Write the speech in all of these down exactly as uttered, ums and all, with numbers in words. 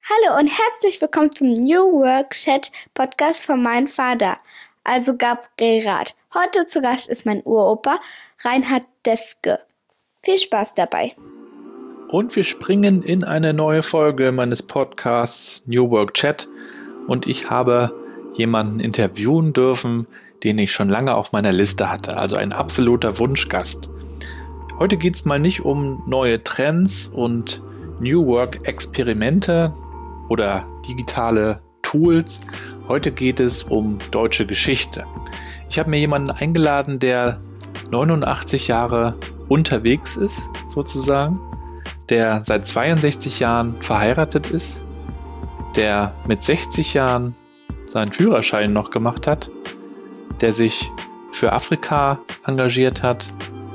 Hallo und herzlich willkommen zum New Work Chat Podcast von meinem Vater, also Gabriel Rath. Heute zu Gast ist mein Uropa Reinhard Deffke. Viel Spaß dabei. Und wir springen in eine neue Folge meines Podcasts New Work Chat und ich habe jemanden interviewen dürfen, den ich schon lange auf meiner Liste hatte, also ein absoluter Wunschgast. Heute geht es mal nicht um neue Trends und New Work Experimente oder digitale Tools. Heute geht es um deutsche Geschichte. Ich habe mir jemanden eingeladen, der neunundachtzig Jahre unterwegs ist, sozusagen, der seit zweiundsechzig Jahren verheiratet ist, der mit sechzig Jahren seinen Führerschein noch gemacht hat, der sich für Afrika engagiert hat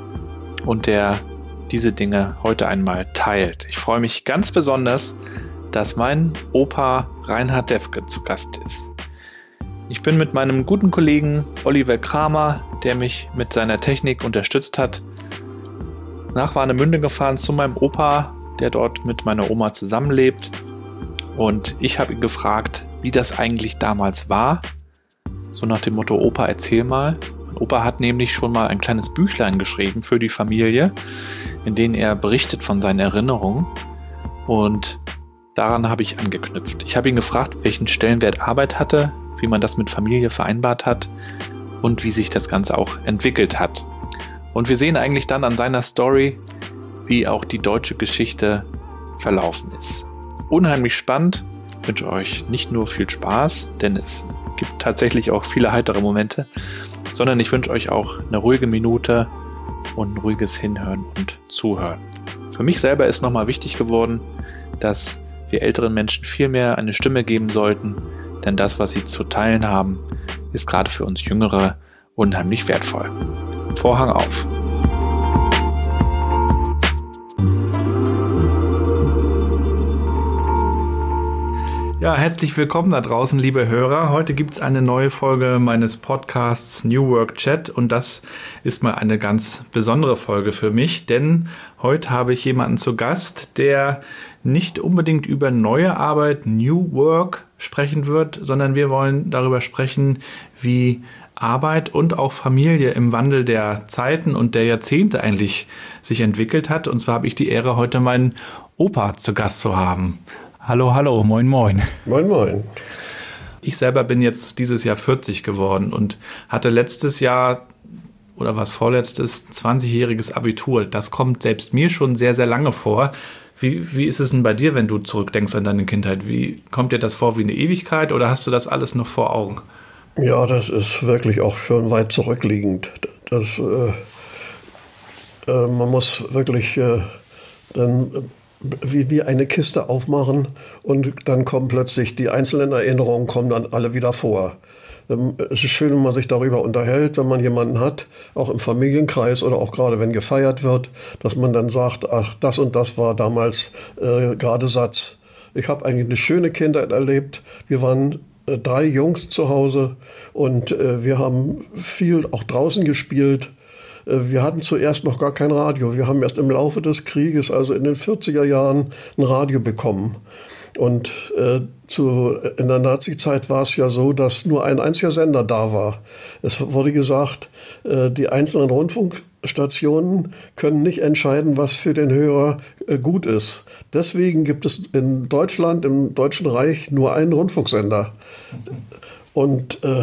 und der diese Dinge heute einmal teilt. Ich freue mich ganz besonders, dass mein Opa Reinhard Deffke zu Gast ist. Ich bin mit meinem guten Kollegen Oliver Kramer, der mich mit seiner Technik unterstützt hat, nach Warnemünde gefahren zu meinem Opa, der dort mit meiner Oma zusammenlebt. Und ich habe ihn gefragt, wie das eigentlich damals war. So nach dem Motto, Opa, erzähl mal. Mein Opa hat nämlich schon mal ein kleines Büchlein geschrieben für die Familie, in dem er berichtet von seinen Erinnerungen. Und daran habe ich angeknüpft. Ich habe ihn gefragt, welchen Stellenwert Arbeit hatte, wie man das mit Familie vereinbart hat und wie sich das Ganze auch entwickelt hat. Und wir sehen eigentlich dann an seiner Story, wie auch die deutsche Geschichte verlaufen ist. Unheimlich spannend. Ich wünsche euch nicht nur viel Spaß, denn es gibt tatsächlich auch viele heitere Momente, sondern ich wünsche euch auch eine ruhige Minute und ein ruhiges Hinhören und Zuhören. Für mich selber ist nochmal wichtig geworden, dass wir älteren Menschen viel mehr eine Stimme geben sollten, denn das, was sie zu teilen haben, ist gerade für uns Jüngere unheimlich wertvoll. Vorhang auf. Ja, herzlich willkommen da draußen, liebe Hörer. Heute gibt es eine neue Folge meines Podcasts New Work Chat und das ist mal eine ganz besondere Folge für mich, denn heute habe ich jemanden zu Gast, der nicht unbedingt über neue Arbeit, New Work sprechen wird, sondern wir wollen darüber sprechen, wie Arbeit und auch Familie im Wandel der Zeiten und der Jahrzehnte eigentlich sich entwickelt hat. Und zwar habe ich die Ehre, heute meinen Opa zu Gast zu haben. Hallo, hallo, moin, moin. Moin, moin. Ich selber bin jetzt dieses Jahr vierzig geworden und hatte letztes Jahr, oder was vorletztes, zwanzigjähriges Abitur. Das kommt selbst mir schon sehr, sehr lange vor. Wie, wie ist es denn bei dir, wenn du zurückdenkst an deine Kindheit? Wie kommt dir das vor wie eine Ewigkeit oder hast du das alles noch vor Augen? Ja, das ist wirklich auch schon weit zurückliegend. Das, äh, äh, man muss wirklich äh, dann wie, wie eine Kiste aufmachen und dann kommen plötzlich die einzelnen Erinnerungen kommen dann alle wieder vor. Ähm, es ist schön, wenn man sich darüber unterhält, wenn man jemanden hat, auch im Familienkreis oder auch gerade wenn gefeiert wird, dass man dann sagt, ach, das und das war damals äh, gerade Satz. Ich habe eigentlich eine schöne Kindheit erlebt. Wir waren äh, drei Jungs zu Hause und äh, wir haben viel auch draußen gespielt. Wir hatten zuerst noch gar kein Radio. Wir haben erst im Laufe des Krieges, also in den vierziger Jahren, ein Radio bekommen. Und äh, zu, in der Nazi-Zeit war es ja so, dass nur ein einziger Sender da war. Es wurde gesagt, äh, die einzelnen Rundfunkstationen können nicht entscheiden, was für den Hörer äh, gut ist. Deswegen gibt es in Deutschland, im Deutschen Reich, nur einen Rundfunksender. Und äh,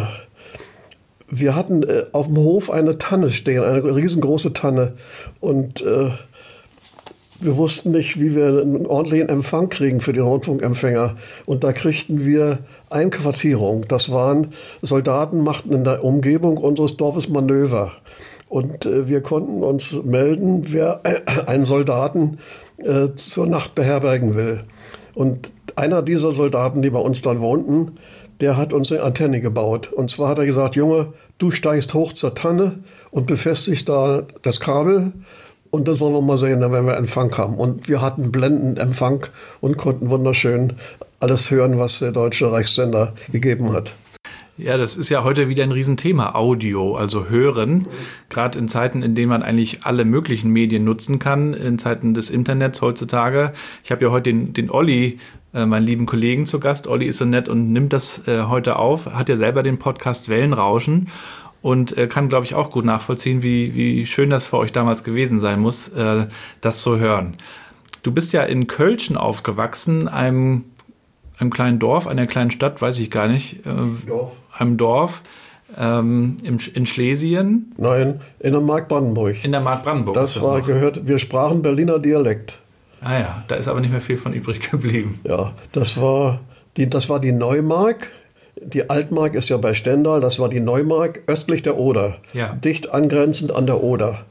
wir hatten äh, auf dem Hof eine Tanne stehen, eine riesengroße Tanne. Und äh, wir wussten nicht, wie wir einen ordentlichen Empfang kriegen für den Rundfunkempfänger. Und da kriegten wir Einquartierung. Das waren Soldaten, machten in der Umgebung unseres Dorfes Manöver. Und äh, wir konnten uns melden, wer äh, einen Soldaten äh, zur Nacht beherbergen will. Und einer dieser Soldaten, die bei uns dann wohnten, der hat uns eine Antenne gebaut. Und zwar hat er gesagt, Junge, du steigst hoch zur Tanne und befestigst da das Kabel und dann wollen wir mal sehen, wenn wir Empfang haben. Und wir hatten blendenden Empfang und konnten wunderschön alles hören, was der Deutsche Reichssender gegeben hat. Ja, das ist ja heute wieder ein Riesenthema, Audio, also Hören. Gerade in Zeiten, in denen man eigentlich alle möglichen Medien nutzen kann, in Zeiten des Internets heutzutage. Ich habe ja heute den, den Olli äh, meinen lieben Kollegen zu Gast. Olli ist so nett und nimmt das äh, heute auf, hat ja selber den Podcast Wellenrauschen und äh, kann, glaube ich, auch gut nachvollziehen, wie, wie schön das für euch damals gewesen sein muss, äh, das zu hören. Du bist ja in Kölschen aufgewachsen, einem, einem kleinen Dorf, einer kleinen Stadt, weiß ich gar nicht, äh, Dorf. einem Dorf ähm, im, in Schlesien. Nein, in der Mark Brandenburg. In der Mark Brandenburg. Das, das war noch. gehört, wir sprachen Berliner Dialekt. Ah ja, da ist aber nicht mehr viel von übrig geblieben. Ja, das war die, das war die Neumark. Die Altmark ist ja bei Stendal, das war die Neumark östlich der Oder. Ja. Dicht angrenzend an der Oder.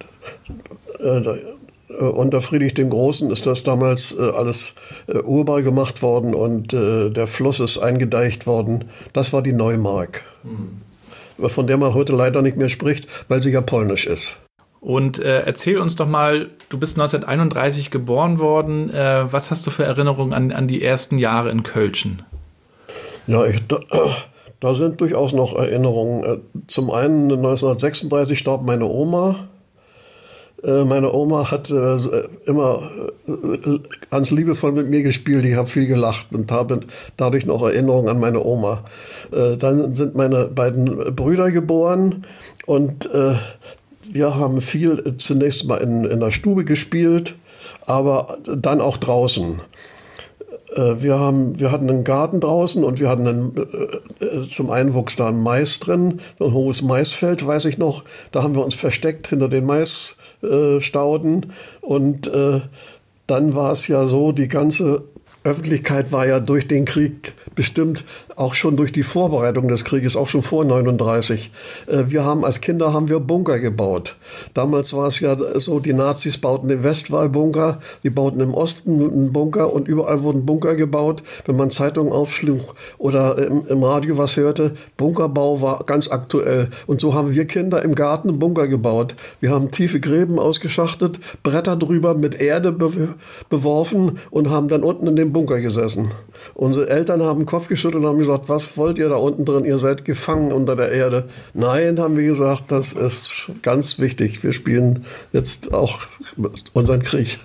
Äh, Unter Friedrich dem Großen ist das damals äh, alles äh, urbar gemacht worden und äh, der Fluss ist eingedeicht worden. Das war die Neumark, mhm. von der man heute leider nicht mehr spricht, weil sie ja polnisch ist. Und äh, erzähl uns doch mal, du bist neunzehnhunderteinunddreißig geboren worden. Äh, was hast du für Erinnerungen an, an die ersten Jahre in Kölschen? Ja, ich, da, da sind durchaus noch Erinnerungen. Zum einen neunzehnhundertsechsunddreißig starb meine Oma. Meine Oma hat äh, immer äh, ganz liebevoll mit mir gespielt. Ich habe viel gelacht und habe dadurch noch Erinnerungen an meine Oma. Äh, dann sind meine beiden Brüder geboren und äh, wir haben viel zunächst mal in, in der Stube gespielt, aber dann auch draußen. Äh, wir, haben, wir hatten einen Garten draußen und wir hatten einen, äh, zum einen wuchs da ein Mais drin, ein hohes Maisfeld, weiß ich noch. Da haben wir uns versteckt hinter den Mais. Stauden und äh, dann war es ja so, die ganze Öffentlichkeit war ja durch den Krieg bestimmt, auch schon durch die Vorbereitung des Krieges, auch schon vor neununddreißig. Äh, wir haben als Kinder haben wir Bunker gebaut. Damals war es ja so, die Nazis bauten den Westwall-Bunker, die bauten im Osten einen Bunker und überall wurden Bunker gebaut. Wenn man Zeitungen aufschlug oder im, im Radio was hörte, Bunkerbau war ganz aktuell. Und so haben wir Kinder im Garten einen Bunker gebaut. Wir haben tiefe Gräben ausgeschachtet, Bretter drüber mit Erde be- beworfen und haben dann unten in dem Bunker gesessen. Unsere Eltern haben den Kopf geschüttelt und haben gesagt, was wollt ihr da unten drin? Ihr seid gefangen unter der Erde. Nein, haben wir gesagt, das ist ganz wichtig. Wir spielen jetzt auch unseren Krieg.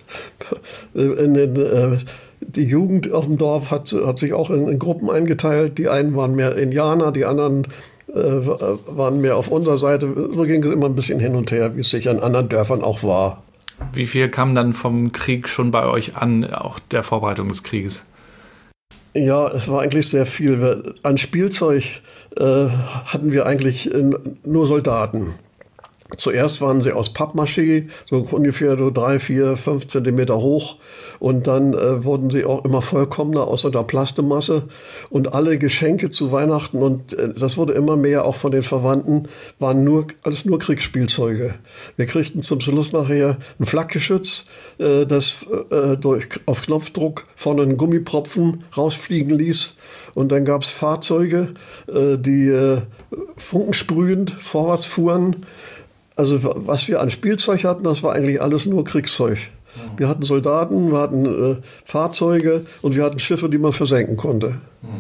In den, äh, die Jugend auf dem Dorf hat, hat sich auch in, in Gruppen eingeteilt. Die einen waren mehr Indianer, die anderen äh, waren mehr auf unserer Seite. So ging es immer ein bisschen hin und her, wie es sich an anderen Dörfern auch war. Wie viel kam dann vom Krieg schon bei euch an, auch der Vorbereitung des Krieges? Ja, es war eigentlich sehr viel. Wir, an Spielzeug äh, hatten wir eigentlich äh, nur Soldaten. Zuerst waren sie aus Pappmaché, so ungefähr so drei, vier, fünf Zentimeter hoch. Und dann äh, wurden sie auch immer vollkommener außer der Plastemasse. Und alle Geschenke zu Weihnachten, und äh, das wurde immer mehr auch von den Verwandten, waren nur, alles nur Kriegsspielzeuge. Wir kriegten zum Schluss nachher ein Flakgeschütz, äh, das äh, durch, auf Knopfdruck vorne einen Gummipropfen rausfliegen ließ. Und dann gab es Fahrzeuge, äh, die äh, funkensprühend vorwärts fuhren. Also was wir an Spielzeug hatten, das war eigentlich alles nur Kriegszeug. Wir hatten Soldaten, wir hatten äh, Fahrzeuge und wir hatten Schiffe, die man versenken konnte.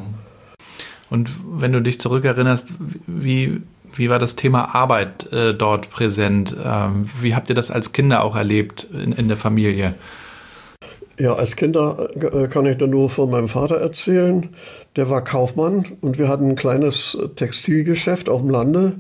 Und wenn du dich zurückerinnerst, wie, wie war das Thema Arbeit äh, dort präsent? Ähm, wie habt ihr das als Kinder auch erlebt in, in der Familie? Ja, als Kinder äh, kann ich dann nur von meinem Vater erzählen. Der war Kaufmann und wir hatten ein kleines Textilgeschäft auf dem Lande,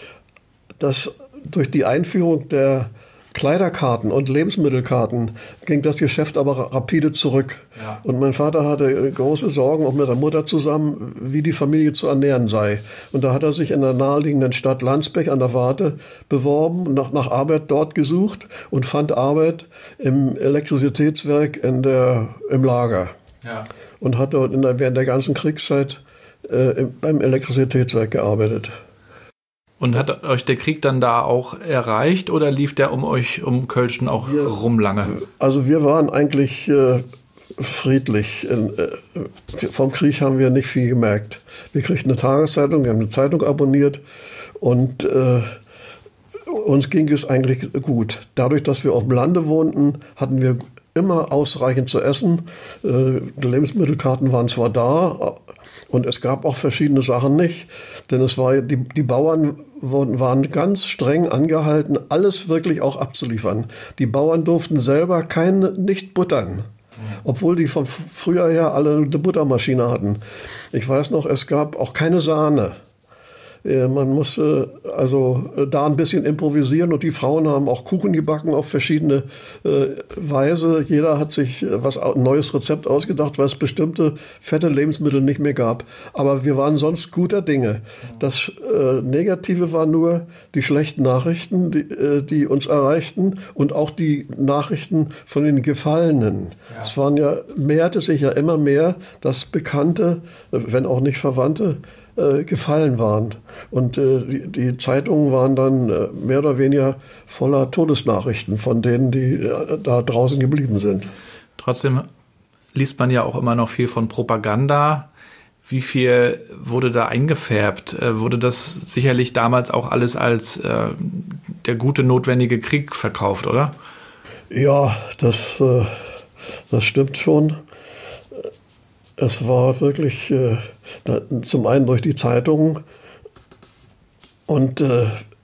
das durch die Einführung der Kleiderkarten und Lebensmittelkarten ging das Geschäft aber rapide zurück. Ja. Und mein Vater hatte große Sorgen, auch mit der Mutter zusammen, wie die Familie zu ernähren sei. Und da hat er sich in der naheliegenden Stadt Landsberg an der Warthe beworben, nach, nach Arbeit dort gesucht und fand Arbeit im Elektrizitätswerk in der, im Lager. Ja. Und hat dort in der, während der ganzen Kriegszeit äh, beim Elektrizitätswerk gearbeitet. Und hat euch der Krieg dann da auch erreicht oder lief der um euch, um Kölschen auch wir, rum lange? Also wir waren eigentlich äh, friedlich. In, äh, vom Krieg haben wir nicht viel gemerkt. Wir kriegten eine Tageszeitung, wir haben eine Zeitung abonniert und äh, uns ging es eigentlich gut. Dadurch, dass wir auf dem Lande wohnten, hatten wir immer ausreichend zu essen. Äh, die Lebensmittelkarten waren zwar da, und es gab auch verschiedene Sachen nicht, denn es war, die, die Bauern wurden, waren ganz streng angehalten, alles wirklich auch abzuliefern. Die Bauern durften selber kein, nicht buttern. Obwohl die von früher her alle eine Buttermaschine hatten. Ich weiß noch, es gab auch keine Sahne. Man musste also da ein bisschen improvisieren und die Frauen haben auch Kuchen gebacken auf verschiedene äh, Weise. Jeder hat sich was ein neues Rezept ausgedacht, weil es bestimmte fette Lebensmittel nicht mehr gab. Aber wir waren sonst guter Dinge. Das äh, Negative war nur die schlechten Nachrichten, die, äh, die uns erreichten und auch die Nachrichten von den Gefallenen. Ja. Es waren ja, mehrte sich ja immer mehr, dass Bekannte, wenn auch nicht Verwandte, gefallen waren. Und äh, die, die Zeitungen waren dann äh, mehr oder weniger voller Todesnachrichten von denen, die äh, da draußen geblieben sind. Trotzdem liest man ja auch immer noch viel von Propaganda. Wie viel wurde da eingefärbt? Äh, wurde das sicherlich damals auch alles als äh, der gute, notwendige Krieg verkauft, oder? Ja, das, äh, das stimmt schon. Es war wirklich äh, da, zum einen durch die Zeitungen und äh,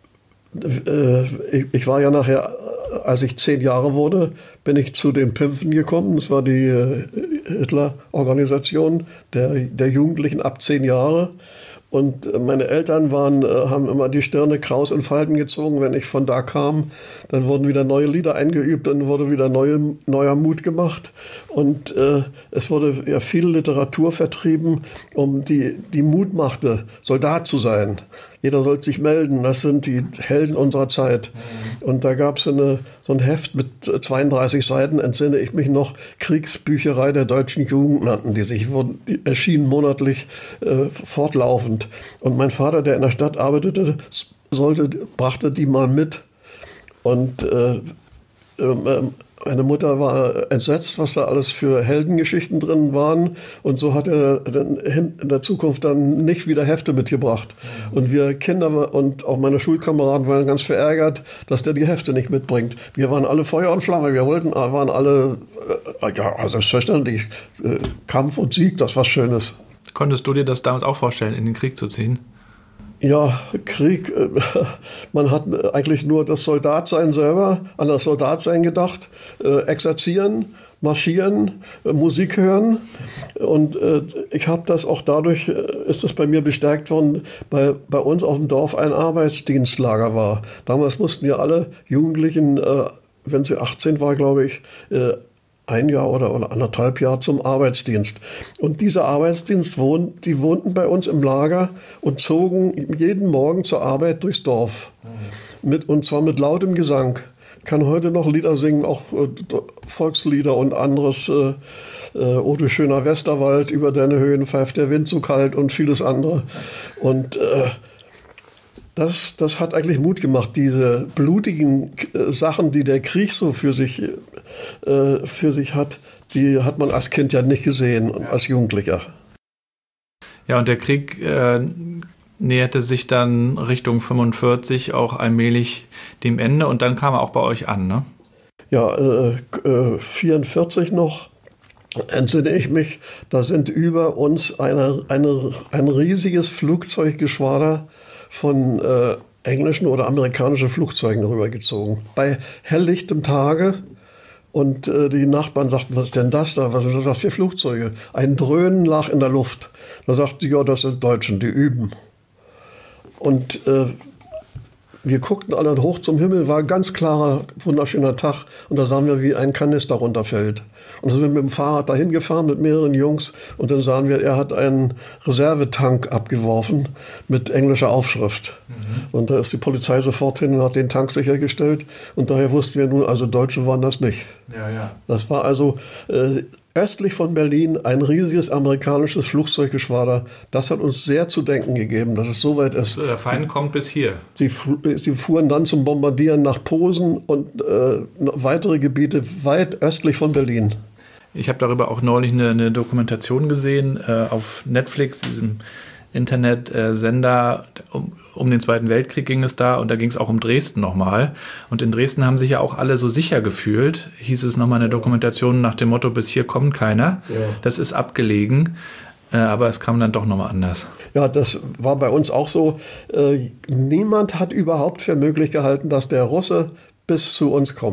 äh, ich, ich war ja nachher, als ich zehn Jahre wurde, bin ich zu den Pimpfen gekommen. Das war die äh, Hitler-Organisation der, der Jugendlichen ab zehn Jahre. Und meine Eltern waren, haben immer die Stirne kraus in Falten gezogen, wenn ich von da kam. Dann wurden wieder neue Lieder eingeübt, dann wurde wieder neue, neuer Mut gemacht. Und äh, es wurde ja viel Literatur vertrieben, um die, die Mut machte, Soldat zu sein. Jeder soll sich melden, das sind die Helden unserer Zeit. Mhm. Und da gab es eine, so ein Heft mit zweiunddreißig Seiten, entsinne ich mich noch, Kriegsbücherei der deutschen Jugend nannten die sich, wurden, die erschienen monatlich äh, fortlaufend. Und mein Vater, der in der Stadt arbeitete, sollte, brachte die mal mit. Und äh, äh, meine Mutter war entsetzt, was da alles für Heldengeschichten drin waren. Und so hat er dann in der Zukunft dann nicht wieder Hefte mitgebracht. Und wir Kinder und auch meine Schulkameraden waren ganz verärgert, dass der die Hefte nicht mitbringt. Wir waren alle Feuer und Flamme. Wir wollten, waren alle, ja, selbstverständlich, Kampf und Sieg, das war Schönes. Konntest du dir das damals auch vorstellen, in den Krieg zu ziehen? Ja, Krieg, man hat eigentlich nur das Soldatsein selber, an das Soldatsein gedacht, exerzieren, marschieren, Musik hören. Und ich habe das auch dadurch, ist es bei mir bestärkt worden, bei, bei uns auf dem Dorf ein Arbeitsdienstlager war. Damals mussten ja alle Jugendlichen, wenn sie achtzehn war, glaube ich, ein Jahr oder, oder anderthalb Jahre zum Arbeitsdienst. Und dieser Arbeitsdienst, wohn, die wohnten bei uns im Lager und zogen jeden Morgen zur Arbeit durchs Dorf. Mhm. Mit, und zwar mit lautem Gesang. Ich kann heute noch Lieder singen, auch äh, Volkslieder und anderes. Äh, äh, O du schöner Westerwald, über deine Höhen pfeift der Wind so kalt und vieles andere. Und äh, Das, das hat eigentlich Mut gemacht, diese blutigen äh, Sachen, die der Krieg so für sich, äh, für sich hat, die hat man als Kind ja nicht gesehen und als Jugendlicher. Ja, und der Krieg äh, näherte sich dann Richtung fünfundvierzig auch allmählich dem Ende und dann kam er auch bei euch an, ne? Ja, äh, äh, vierundvierzig noch. Entsinne ich mich, da sind über uns eine, eine, ein riesiges Flugzeuggeschwader von äh, englischen oder amerikanischen Flugzeugen rübergezogen. Bei helllichtem Tage. Und äh, die Nachbarn sagten, was ist denn das da? Was sind das für Flugzeuge? Ein Dröhnen lag in der Luft. Da sagten sie, ja, das sind Deutschen, die üben. Und äh, wir guckten alle hoch zum Himmel, war ein ganz klarer, wunderschöner Tag. Und da sahen wir, wie ein Kanister runterfällt. Und dann sind wir mit dem Fahrrad dahin gefahren mit mehreren Jungs. Und dann sahen wir, er hat einen Reservetank abgeworfen mit englischer Aufschrift. Mhm. Und da ist die Polizei sofort hin und hat den Tank sichergestellt. Und daher wussten wir nun, also Deutsche waren das nicht. Ja, ja. Das war also äh, östlich von Berlin ein riesiges amerikanisches Flugzeuggeschwader. Das hat uns sehr zu denken gegeben, dass es so weit ist. Der Feind kommt bis hier. Sie, sie fuhren dann zum Bombardieren nach Posen und äh, weitere Gebiete weit östlich von Berlin. Ich habe darüber auch neulich eine, eine Dokumentation gesehen äh, auf Netflix, diesem Internetsender. Äh, um, um den Zweiten Weltkrieg ging es da und da ging es auch um Dresden nochmal. Und in Dresden haben sich ja auch alle so sicher gefühlt, hieß es nochmal in der Dokumentation nach dem Motto, bis hier kommt keiner. Ja. Das ist abgelegen, äh, aber es kam dann doch nochmal anders. Ja, das war bei uns auch so. Äh, niemand hat überhaupt für möglich gehalten, dass der Russe bis zu uns kommt.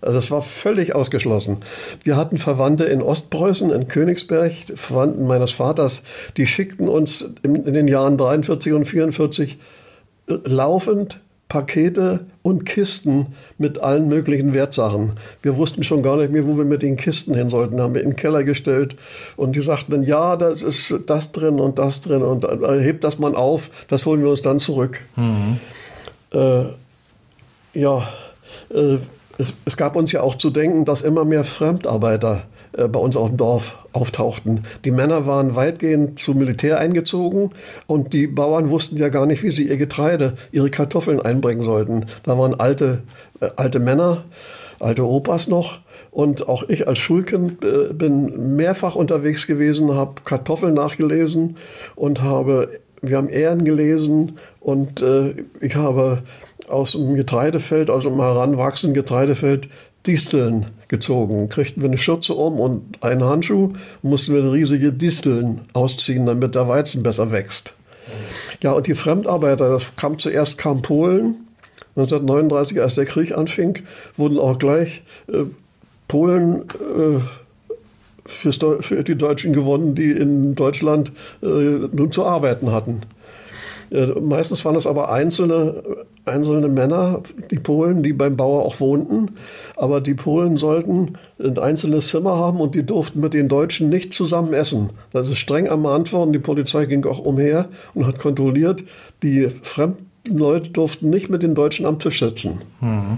Also das war völlig ausgeschlossen. Wir hatten Verwandte in Ostpreußen, in Königsberg, Verwandten meines Vaters, die schickten uns in, in den Jahren dreiundvierzig und vierundvierzig äh, laufend Pakete und Kisten mit allen möglichen Wertsachen. Wir wussten schon gar nicht mehr, wo wir mit den Kisten hin sollten. Haben wir in den Keller gestellt und die sagten dann, ja, da ist das drin und das drin und äh, hebt das mal auf, das holen wir uns dann zurück. Mhm. Äh, ja, äh, es, es gab uns ja auch zu denken, dass immer mehr Fremdarbeiter äh, bei uns auf dem Dorf auftauchten. Die Männer waren weitgehend zum Militär eingezogen und die Bauern wussten ja gar nicht, wie sie ihr Getreide, ihre Kartoffeln einbringen sollten. Da waren alte, äh, alte Männer, alte Opas noch. Und auch ich als Schulkind äh, bin mehrfach unterwegs gewesen, habe Kartoffeln nachgelesen und habe, wir haben Ähren gelesen und äh, ich habe aus dem Getreidefeld, also im heranwachsenden Getreidefeld, Disteln gezogen. Kriegten wir eine Schürze um und einen Handschuh, mussten wir riesige Disteln ausziehen, damit der Weizen besser wächst. Ja, und die Fremdarbeiter, das kam zuerst kam Polen. neunzehnhundertneununddreißig, als der Krieg anfing, wurden auch gleich äh, Polen äh, fürs, für die Deutschen gewonnen, die in Deutschland äh, nun zu arbeiten hatten. Äh, meistens waren es aber einzelne, einzelne Männer, die Polen, die beim Bauer auch wohnten. Aber die Polen sollten ein einzelnes Zimmer haben und die durften mit den Deutschen nicht zusammen essen. Das ist streng ermahnt worden. Die Polizei ging auch umher und hat kontrolliert, die fremden Leute durften nicht mit den Deutschen am Tisch sitzen. Mhm.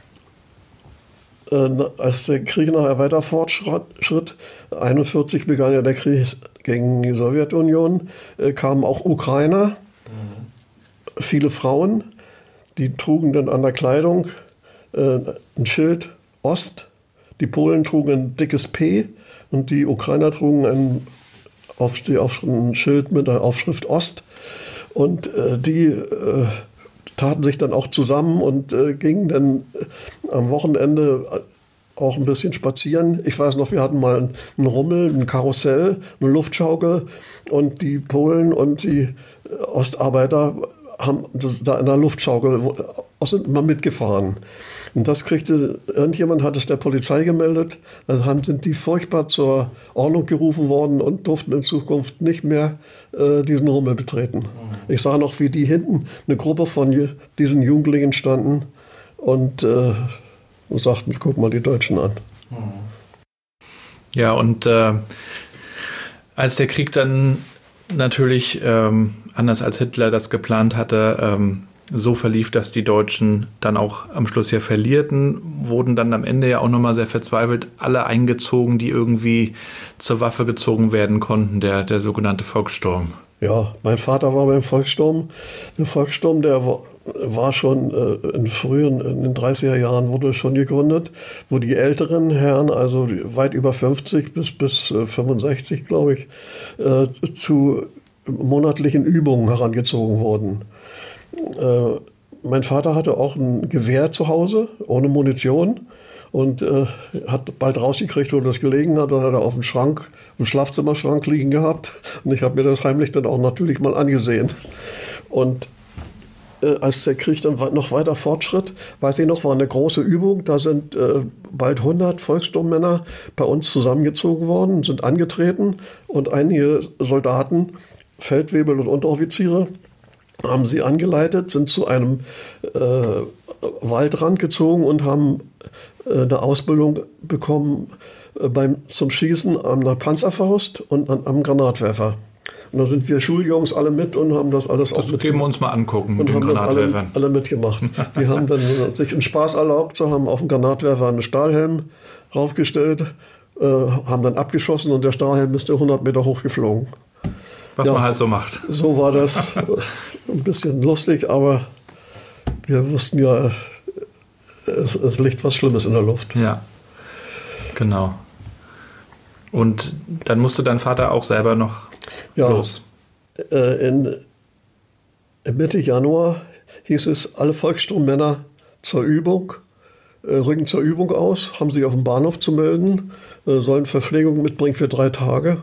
Äh, als der Krieg nachher weiter fortschritt, einundvierzig begann ja der Krieg gegen die Sowjetunion, äh, kamen auch Ukrainer, mhm. viele Frauen, die trugen dann an der Kleidung äh, ein Schild Ost, die Polen trugen ein dickes P und die Ukrainer trugen ein, auf die, auf ein Schild mit der Aufschrift Ost. Und äh, die äh, taten sich dann auch zusammen und äh, gingen dann äh, am Wochenende auch ein bisschen spazieren. Ich weiß noch, wir hatten mal einen, einen Rummel, ein Karussell, eine Luftschaukel und die Polen und die Ostarbeiter haben das, da in der Luftschaukel sind immer mitgefahren. Und das kriegte, irgendjemand hat es der Polizei gemeldet, dann haben, sind die furchtbar zur Ordnung gerufen worden und durften in Zukunft nicht mehr äh, diesen Rummel betreten. Mhm. Ich sah noch, wie die hinten, eine Gruppe von diesen Jugendlichen standen und, äh, und sagten, guck mal die Deutschen an. Ja, und äh, als der Krieg dann natürlich, ähm, anders als Hitler das geplant hatte, ähm, so verlief, dass die Deutschen dann auch am Schluss ja verlierten, wurden dann am Ende ja auch nochmal sehr verzweifelt alle eingezogen, die irgendwie zur Waffe gezogen werden konnten, der, der sogenannte Volkssturm. Ja, mein Vater war beim Volkssturm. Der Volkssturm, der war, war schon äh, in frühen, in den dreißiger Jahren wurde schon gegründet, wo die älteren Herren, also weit über fünfzig bis, bis äh, fünfundsechzig, glaube ich, äh, zu monatlichen Übungen herangezogen wurden. Äh, mein Vater hatte auch ein Gewehr zu Hause, ohne Munition. Und äh, hat bald rausgekriegt, wo das gelegen hat. Dann hat er auf dem Schrank, im Schlafzimmerschrank liegen gehabt. Und ich habe mir das heimlich dann auch natürlich mal angesehen. Und äh, als der Krieg dann noch weiter fortschritt, weiß ich noch, war eine große Übung. Da sind äh, bald hundert Volkssturmmänner bei uns zusammengezogen worden, sind angetreten. Und einige Soldaten, Feldwebel und Unteroffiziere, haben sie angeleitet, sind zu einem äh, Waldrand gezogen und haben äh, eine Ausbildung bekommen äh, beim, zum Schießen an der Panzerfaust und an, am Granatwerfer. Und da sind wir Schuljungs alle mit und haben das alles das auch mitgemacht. Das geben wir uns mal angucken mit und den haben Granatwerfern. Das alle, alle mitgemacht. Die haben dann sich einen Spaß erlaubt, haben auf dem Granatwerfer einen Stahlhelm raufgestellt, äh, haben dann abgeschossen und der Stahlhelm ist hundert Meter hoch geflogen. Was ja, man halt so macht. So war das. Ein bisschen lustig, aber wir wussten ja, es, es liegt was Schlimmes in der Luft. Ja, genau. Und dann musste dein Vater auch selber noch ja, los. Äh, in, in Mitte Januar hieß es, alle Volkssturmmänner zur Übung, äh, rücken zur Übung aus, haben sich auf dem Bahnhof zu melden, äh, sollen Verpflegung mitbringen für drei Tage.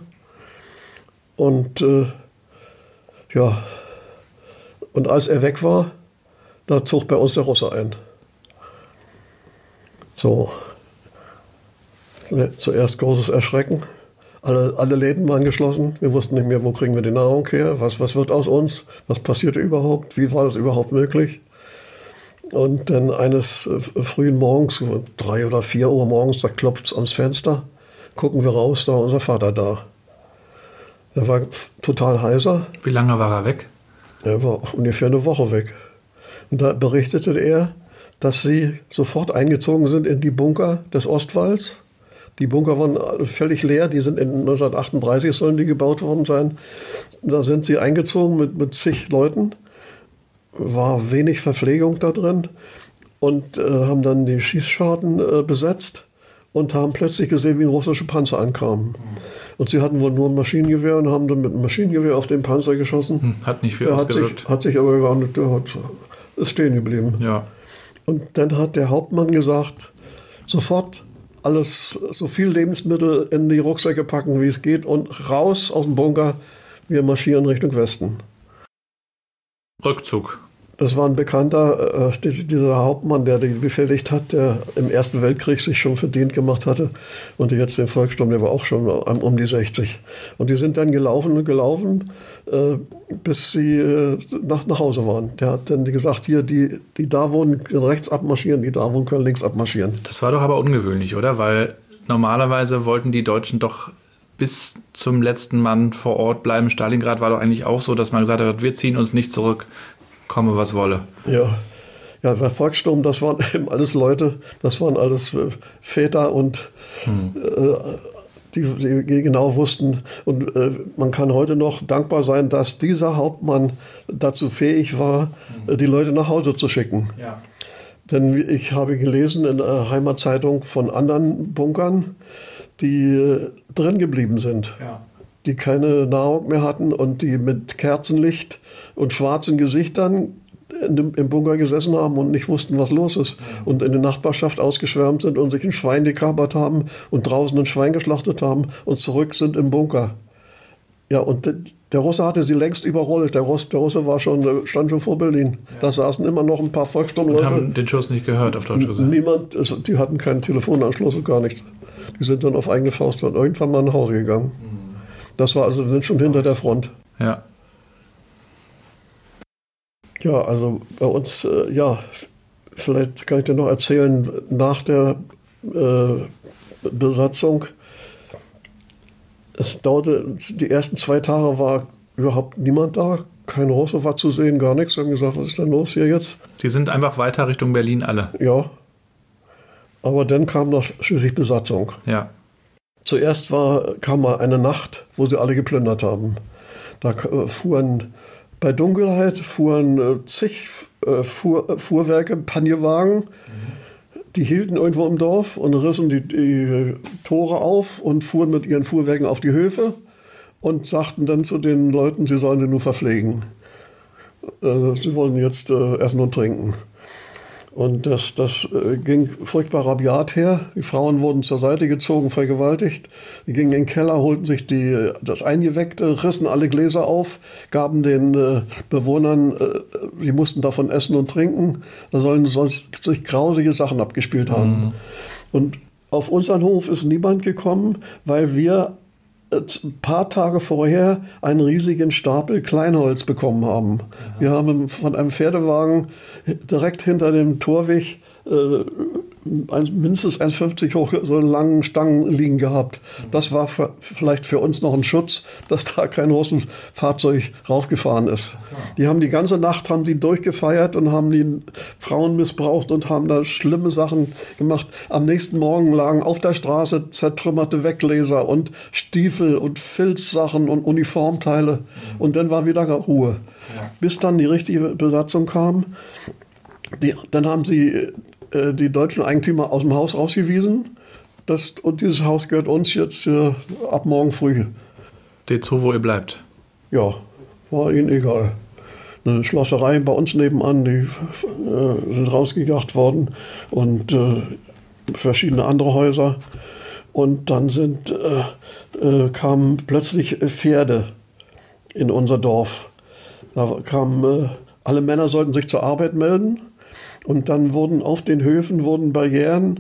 Und äh, ja, und als er weg war, da zog bei uns der Russe ein. So, Zuerst großes Erschrecken. Alle, alle Läden waren geschlossen. Wir wussten nicht mehr, wo kriegen wir die Nahrung her, was, was wird aus uns, was passierte überhaupt, wie war das überhaupt möglich. Und dann eines äh, frühen Morgens, drei oder vier Uhr morgens, da klopft es ans Fenster, gucken wir raus, da war unser Vater da. Er war total heiser. Wie lange war er weg? Er war ungefähr eine Woche weg. Und da berichtete er, dass sie sofort eingezogen sind in die Bunker des Ostwalls. Die Bunker waren völlig leer, die sind in neunzehnhundertachtunddreißig sollen die gebaut worden sein. Da sind sie eingezogen mit, mit zig Leuten, war wenig Verpflegung da drin und äh, haben dann die Schießscharten äh, besetzt und haben plötzlich gesehen, wie ein russischer Panzer ankam. Und sie hatten wohl nur ein Maschinengewehr und haben dann mit einem Maschinengewehr auf den Panzer geschossen. Hm, hat nicht viel der ausgewirkt. Hat sich, hat sich aber gar nicht, der hat, ist stehen geblieben. Ja. Und dann hat der Hauptmann gesagt, sofort alles, so viel Lebensmittel in die Rucksäcke packen, wie es geht und raus aus dem Bunker. Wir marschieren Richtung Westen. Rückzug. Das war ein bekannter, äh, dieser Hauptmann, der den befehligt hat, der im Ersten Weltkrieg sich schon verdient gemacht hatte und jetzt den Volkssturm, der war auch schon um die sechzig. Und die sind dann gelaufen und gelaufen, äh, bis sie äh, nach, nach Hause waren. Der hat dann gesagt, hier, die, die da wohnen, können rechts abmarschieren, die da wohnen, können links abmarschieren. Das war doch aber ungewöhnlich, oder? Weil normalerweise wollten die Deutschen doch bis zum letzten Mann vor Ort bleiben. Stalingrad war doch eigentlich auch so, dass man gesagt hat, wir ziehen uns nicht zurück, komme was wolle. Ja, ja, der Volkssturm, das waren eben alles Leute, das waren alles äh, Väter und hm. äh, die, die genau wussten. Und äh, man kann heute noch dankbar sein, dass dieser Hauptmann dazu fähig war, hm. die Leute nach Hause zu schicken. Ja. Denn ich habe gelesen in der Heimatzeitung von anderen Bunkern, die äh, drin geblieben sind, ja. die keine Nahrung mehr hatten und die mit Kerzenlicht und schwarzen Gesichtern in dem, im Bunker gesessen haben und nicht wussten, was los ist. Ja. Und in der Nachbarschaft ausgeschwärmt sind und sich ein Schwein gekapert haben und draußen ein Schwein geschlachtet haben und zurück sind im Bunker. Ja, und der Russe hatte sie längst überrollt. Der Russe, der Russe war schon, stand schon vor Berlin. Ja. Da saßen immer noch ein paar Volkssturmleute. Und haben den Schuss nicht gehört, auf Deutsch gesagt? Niemand, also die hatten keinen Telefonanschluss und gar nichts. Die sind dann auf eigene Faust irgendwann mal nach Hause gegangen. Mhm. Das war also dann schon hinter der Front. Ja. Ja, also bei uns, äh, ja, vielleicht kann ich dir noch erzählen, nach der äh, Besatzung, es dauerte, die ersten zwei Tage war überhaupt niemand da, kein Russe war zu sehen, gar nichts. Wir haben gesagt, was ist denn los hier jetzt? Sie sind einfach weiter Richtung Berlin alle? Ja, aber dann kam noch schließlich Besatzung. Ja. Zuerst war, kam mal eine Nacht, wo sie alle geplündert haben. Da fuhren bei Dunkelheit fuhren äh, zig äh, Fuhr, äh, Fuhrwerke, Panierwagen, mhm. die hielten irgendwo im Dorf und rissen die, die Tore auf und fuhren mit ihren Fuhrwerken auf die Höfe und sagten dann zu den Leuten, sie sollen sie nur verpflegen. Äh, sie wollen jetzt äh, essen und trinken. Und das, das äh, ging furchtbar rabiat her. Die Frauen wurden zur Seite gezogen, vergewaltigt. Die gingen in den Keller, holten sich die, das Eingeweckte, rissen alle Gläser auf, gaben den äh, Bewohnern, äh, die mussten davon essen und trinken. Da sollen sonst sich grausige Sachen abgespielt haben. Mhm. Und auf unseren Hof ist niemand gekommen, weil wir ein paar Tage vorher einen riesigen Stapel Kleinholz bekommen haben. Ja. Wir haben von einem Pferdewagen direkt hinter dem Torweg äh, mindestens eins Komma fünfzig hoch so einen langen Stangen liegen gehabt. Das war für, vielleicht für uns noch ein Schutz, dass da kein Russenfahrzeug raufgefahren ist. So. Die haben die ganze Nacht haben die durchgefeiert und haben die Frauen missbraucht und haben da schlimme Sachen gemacht. Am nächsten Morgen lagen auf der Straße zertrümmerte Weggläser und Stiefel und Filzsachen und Uniformteile. Mhm. Und dann war wieder Ruhe. Ja. Bis dann die richtige Besatzung kam. Die, dann haben sie äh, die deutschen Eigentümer aus dem Haus rausgewiesen. Das, und dieses Haus gehört uns jetzt äh, ab morgen früh. Steht so, wo ihr bleibt? Ja, war ihnen egal. Eine Schlosserei bei uns nebenan, die äh, sind rausgejagt worden. Und äh, verschiedene andere Häuser. Und dann sind, äh, äh, kamen plötzlich Pferde in unser Dorf. Da kamen, äh, alle Männer sollten sich zur Arbeit melden. Und dann wurden auf den Höfen wurden Barrieren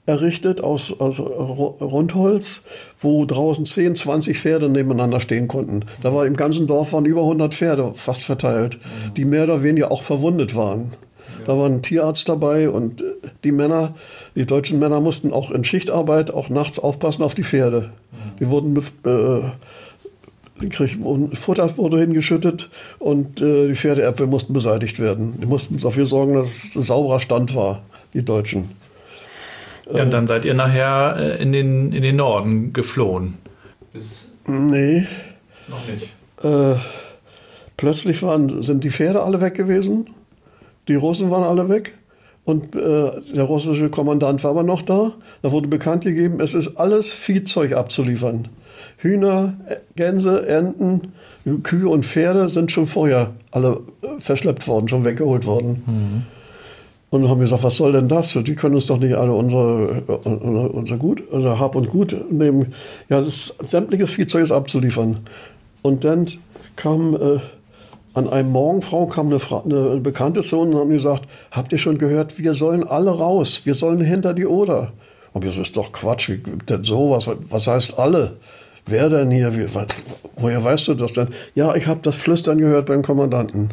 errichtet aus, aus Rundholz, wo draußen zehn, zwanzig Pferde nebeneinander stehen konnten. Da war im ganzen Dorf waren über hundert Pferde fast verteilt, die mehr oder weniger auch verwundet waren. Da war ein Tierarzt dabei und die Männer, die deutschen Männer mussten auch in Schichtarbeit auch nachts aufpassen auf die Pferde. Die wurden, äh, die kriegten, Futter wurde hingeschüttet und äh, die Pferdeäpfel mussten beseitigt werden. Die mussten dafür sorgen, dass es ein sauberer Stand war, die Deutschen. Ja, und dann seid ihr nachher äh, in, den, in den Norden geflohen. Bis nee. Noch nicht. Äh, plötzlich waren, sind die Pferde alle weg gewesen. Die Russen waren alle weg und äh, der russische Kommandant war aber noch da. Da wurde bekannt gegeben, es ist alles Viehzeug abzuliefern. Hühner, Gänse, Enten, Kühe und Pferde sind schon vorher alle verschleppt worden, schon weggeholt worden. Mhm. Und dann haben wir gesagt, was soll denn das? Die können uns doch nicht alle unsere, unser Gut, unser Hab und Gut nehmen. Ja, das, sämtliches Viehzeug ist abzuliefern. Und dann kam... Äh, An einem Morgen, Frau, kam eine, Fra- eine Bekannte zu uns und haben gesagt, habt ihr schon gehört, wir sollen alle raus, wir sollen hinter die Oder. Und das ist doch Quatsch, wie denn sowas? Was heißt alle? Wer denn hier? Wie, was, woher weißt du das denn? Ja, ich habe das Flüstern gehört beim Kommandanten.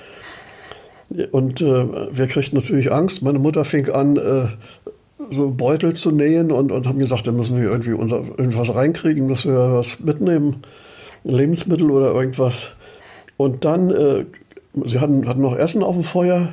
Und äh, wir kriegten natürlich Angst. Meine Mutter fing an, äh, so Beutel zu nähen und, und haben gesagt, da müssen wir irgendwie unser, irgendwas reinkriegen, müssen wir was mitnehmen, Lebensmittel oder irgendwas. Und dann, äh, sie hatten, hatten noch Essen auf dem Feuer.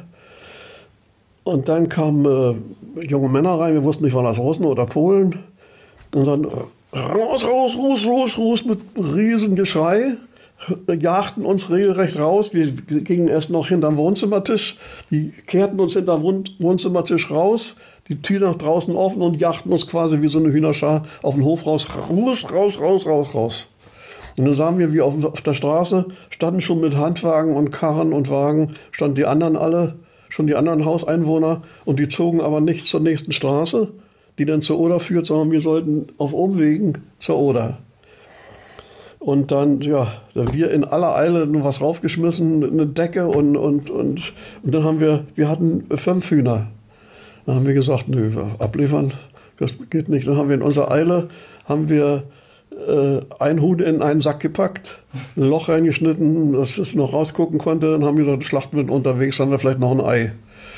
Und dann kamen äh, junge Männer rein, wir wussten nicht, waren das Russen oder Polen. Und dann äh, raus, raus, raus, raus, raus mit riesen Geschrei. Jagten uns regelrecht raus. Wir gingen erst noch hinterm Wohnzimmertisch. Die kehrten uns hinterm Wohnzimmertisch raus. Die Tür nach draußen offen und jagten uns quasi wie so eine Hühnerschar auf den Hof raus. Raus, raus, raus, raus, raus. Und dann sahen wir, wie auf, auf der Straße standen schon mit Handwagen und Karren und Wagen, standen die anderen alle, schon die anderen Hauseinwohner. Und die zogen aber nicht zur nächsten Straße, die dann zur Oder führt, sondern wir sollten auf Umwegen zur Oder. Und dann, ja, wir in aller Eile noch was raufgeschmissen, eine Decke und, und, und, und dann haben wir, wir hatten fünf Hühner. Dann haben wir gesagt, nö, abliefern, das geht nicht. Dann haben wir in unserer Eile, haben wir äh, ein Huhn in einen Sack gepackt, ein Loch reingeschnitten, dass es noch rausgucken konnte. Dann haben wir gesagt, schlachten wir unterwegs, haben wir vielleicht noch ein Ei.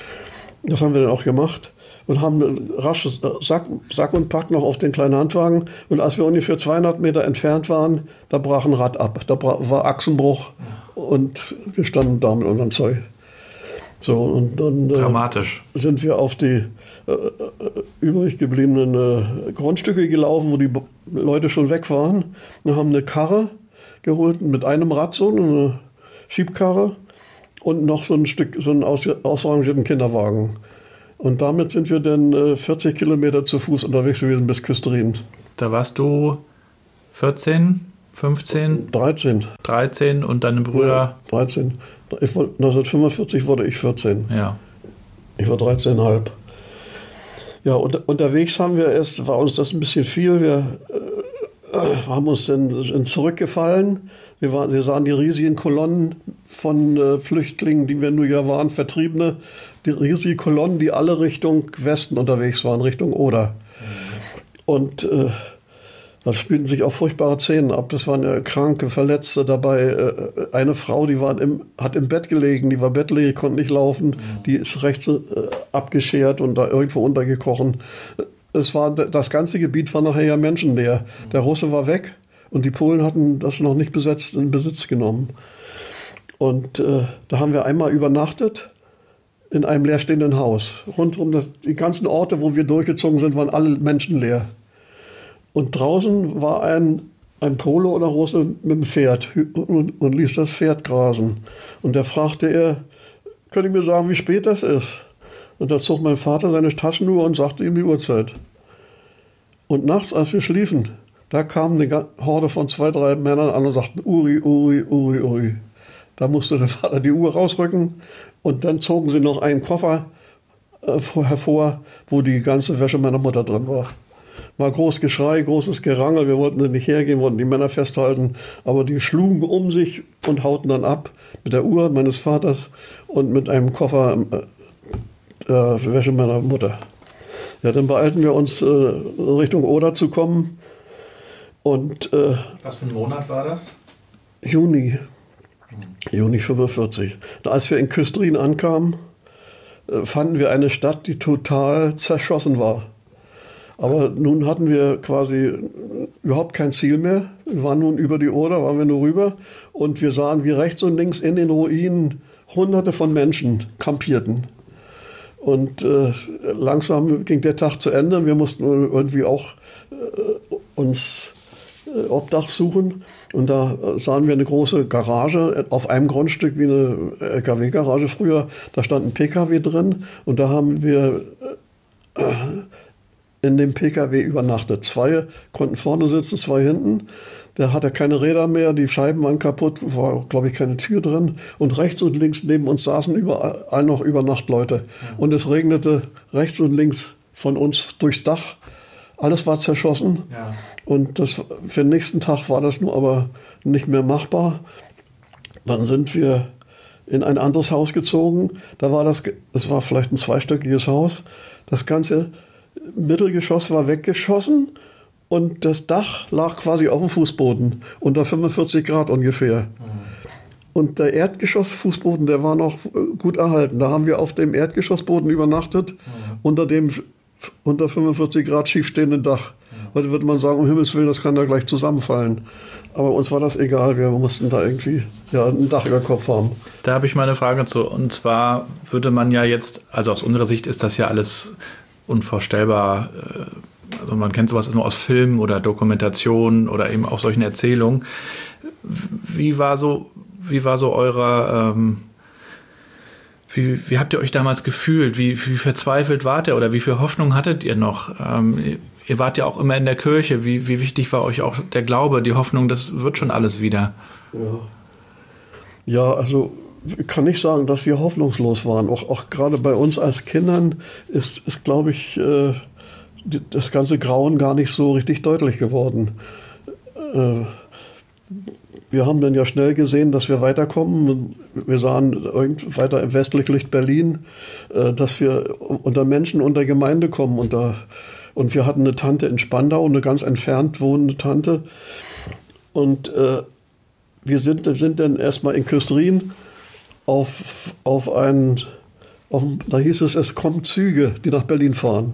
Das haben wir dann auch gemacht. Und haben rasch Sack, Sack und Pack noch auf den kleinen Handwagen. Und als wir ungefähr zweihundert Meter entfernt waren, da brach ein Rad ab. Da war Achsenbruch und wir standen da mit unserem Zeug. So, und dann Dramatisch. Äh, sind wir auf die äh, übrig gebliebenen äh, Grundstücke gelaufen, wo die Leute schon weg waren. Wir haben eine Karre geholt mit einem Rad, so eine Schiebkarre und noch so ein Stück, so einen aus, ausrangierten Kinderwagen. Und damit sind wir dann äh, vierzig Kilometer zu Fuß unterwegs gewesen bis Küstrin. Da warst du vierzehn, fünfzehn? dreizehn. dreizehn und deine Brüder? Ja, dreizehn. Ich, neunzehnhundertfünfundvierzig wurde ich vierzehn. Ja. Ich war dreizehn Komma fünf. Ja, und, unterwegs haben wir erst, war uns das ein bisschen viel. Wir äh, haben uns dann, dann zurückgefallen. Wir, waren, wir sahen die riesigen Kolonnen von äh, Flüchtlingen, die wir nur ja waren, Vertriebene. Die riesigen Kolonnen, die alle Richtung Westen unterwegs waren, Richtung Oder. Und äh, da spielten sich auch furchtbare Szenen ab. Es waren ja Kranke, Verletzte dabei. Äh, eine Frau, die war im, hat im Bett gelegen, die war bettlägerig, konnte nicht laufen. Die ist rechts äh, abgeschert und da irgendwo untergekrochen. Es war, das ganze Gebiet war nachher ja menschenleer. Der Russe war weg. Und die Polen hatten das noch nicht besetzt, in Besitz genommen. Und äh, da haben wir einmal übernachtet in einem leerstehenden Und rundum, das, die ganzen Orte, wo wir durchgezogen sind, waren alle menschenleer. Und draußen war ein, ein Pole oder Russe mit dem Pferd und, und ließ das Pferd grasen. Und da fragte er, könnt ihr mir sagen, wie spät das ist? Und da zog mein Vater seine Taschenuhr und sagte ihm die Uhrzeit. Und nachts, als wir schliefen, da kam eine Horde von zwei, drei Männern an und sagten, Uri, Uri, Uri, Uri. Da musste der Vater die Uhr rausrücken und dann zogen sie noch einen Koffer äh, hervor, wo die ganze Wäsche meiner Mutter drin war. War großes Geschrei, großes Gerangel, wir wollten nicht hergehen, wollten die Männer festhalten, aber die schlugen um sich und hauten dann ab mit der Uhr meines Vaters und mit einem Koffer äh, äh, Wäsche meiner Mutter. Ja, dann beeilten wir uns, äh, Richtung Oder zu kommen. Und, äh, was für ein Monat war das? Juni. Juni fünfundvierzig. Und als wir in Küstrin ankamen, äh, fanden wir eine Stadt, die total zerschossen war. Aber nun hatten wir quasi überhaupt kein Ziel mehr. Wir waren nun über die Oder, waren wir nur rüber. Und wir sahen, wie rechts und links in den Ruinen Hunderte von Menschen kampierten. Und äh, langsam ging der Tag zu Ende. Wir mussten irgendwie auch äh, uns äh, Obdach suchen. Und da sahen wir eine große Garage auf einem Grundstück wie eine L K W-Garage früher. Da stand ein P K W drin. Und da haben wir äh, in dem P K W übernachtet. Zwei konnten vorne sitzen, zwei hinten. Der hatte keine Räder mehr, die Scheiben waren kaputt, war, glaube ich, keine Tür drin. Und rechts und links neben uns saßen überall noch Übernachtleute. Ja. Und es regnete rechts und links von uns durchs Dach. Alles war zerschossen. Ja. Und das, für den nächsten Tag war das nur aber nicht mehr machbar. Dann sind wir in ein anderes Haus gezogen. Da war das, das war vielleicht ein zweistöckiges Haus. Das ganze Mittelgeschoss war weggeschossen und das Dach lag quasi auf dem Fußboden, unter fünfundvierzig Grad ungefähr. Mhm. Und der Erdgeschossfußboden, der war noch gut erhalten. Da haben wir auf dem Erdgeschossboden übernachtet, mhm. unter dem unter fünfundvierzig Grad schiefstehenden Dach. Mhm. Heute würde man sagen, um Himmels Willen, das kann da gleich zusammenfallen. Aber uns war das egal, wir mussten da irgendwie ja, ein Dach über den Kopf haben. Da habe ich mal eine Frage zu. Und zwar würde man ja jetzt, also aus unserer Sicht ist das ja alles unvorstellbar. Also man kennt sowas nur aus Filmen oder Dokumentationen oder eben auch solchen Erzählungen. Wie war so, wie war so eure, ähm, wie, wie habt ihr euch damals gefühlt? Wie, wie verzweifelt wart ihr oder wie viel Hoffnung hattet ihr noch? Ähm, ihr wart ja auch immer in der Kirche. Wie, wie wichtig war euch auch der Glaube, die Hoffnung, das wird schon alles wieder? Ja, ja also ich kann nicht sagen, dass wir hoffnungslos waren. Auch, auch gerade bei uns als Kindern ist, ist glaube ich, äh, die, das ganze Grauen gar nicht so richtig deutlich geworden. Äh, wir haben dann ja schnell gesehen, dass wir weiterkommen. Wir sahen weiter westlich Licht Berlin, äh, dass wir unter Menschen, unter Gemeinde kommen. Unter, und wir hatten eine Tante in Spandau, eine ganz entfernt wohnende Tante. Und äh, wir sind, sind dann erstmal in Küstrin auf, auf ein, auf, da hieß es, es kommen Züge, die nach Berlin fahren.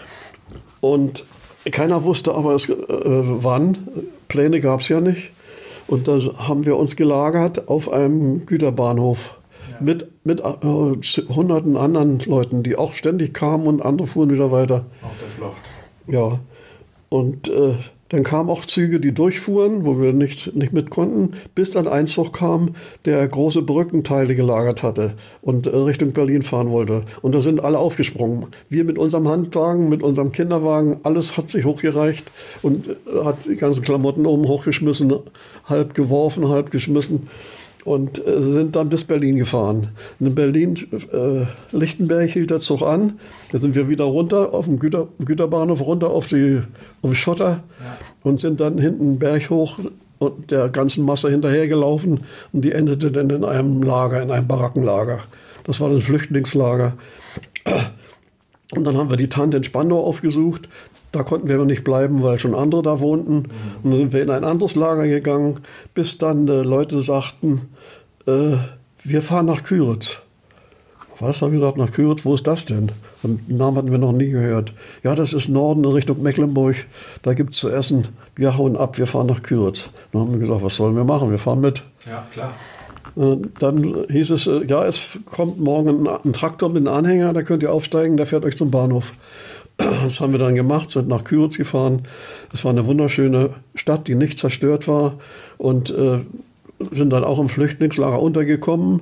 Und keiner wusste aber es, äh, wann. Pläne gab es ja nicht. Und da haben wir uns gelagert auf einem Güterbahnhof ja. mit, mit äh, hunderten anderen Leuten, die auch ständig kamen und andere fuhren wieder weiter. Auf der Flucht. Ja. Und äh, dann kamen auch Züge, die durchfuhren, wo wir nicht, nicht mit konnten, bis dann ein Zug kam, der große Brückenteile gelagert hatte und äh, Richtung Berlin fahren wollte. Und da sind alle aufgesprungen. Wir mit unserem Handwagen, mit unserem Kinderwagen, alles hat sich hochgereicht und äh, hat die ganzen Klamotten oben hochgeschmissen, halb geworfen, halb geschmissen und äh, sind dann bis Berlin gefahren. In Berlin, äh, Lichtenberg hielt der Zug an. Da sind wir wieder runter auf dem Güter, Güterbahnhof, runter auf die, auf die Schotter ja. und sind dann hinten einen Berg hoch und der ganzen Masse hinterhergelaufen und die endete dann in einem Lager, in einem Barackenlager. Das war ein Flüchtlingslager. Und dann haben wir die Tante in Spandau aufgesucht. Da konnten wir aber nicht bleiben, weil schon andere da wohnten. Mhm. Und dann sind wir in ein anderes Lager gegangen, bis dann äh, Leute sagten, äh, wir fahren nach Küritz. Was, haben wir gesagt, nach Küritz, wo ist das denn? Und den Namen hatten wir noch nie gehört. Ja, das ist Norden in Richtung Mecklenburg, da gibt es zu essen. Wir hauen ab, wir fahren nach Küritz. Dann haben wir gesagt, was sollen wir machen? Wir fahren mit. Ja, klar. Dann hieß es, ja, es kommt morgen ein Traktor mit einem Anhänger, da könnt ihr aufsteigen, der fährt euch zum Bahnhof. Das haben wir dann gemacht, sind nach Küritz gefahren. Es war eine wunderschöne Stadt, die nicht zerstört war und äh, sind dann auch im Flüchtlingslager untergekommen.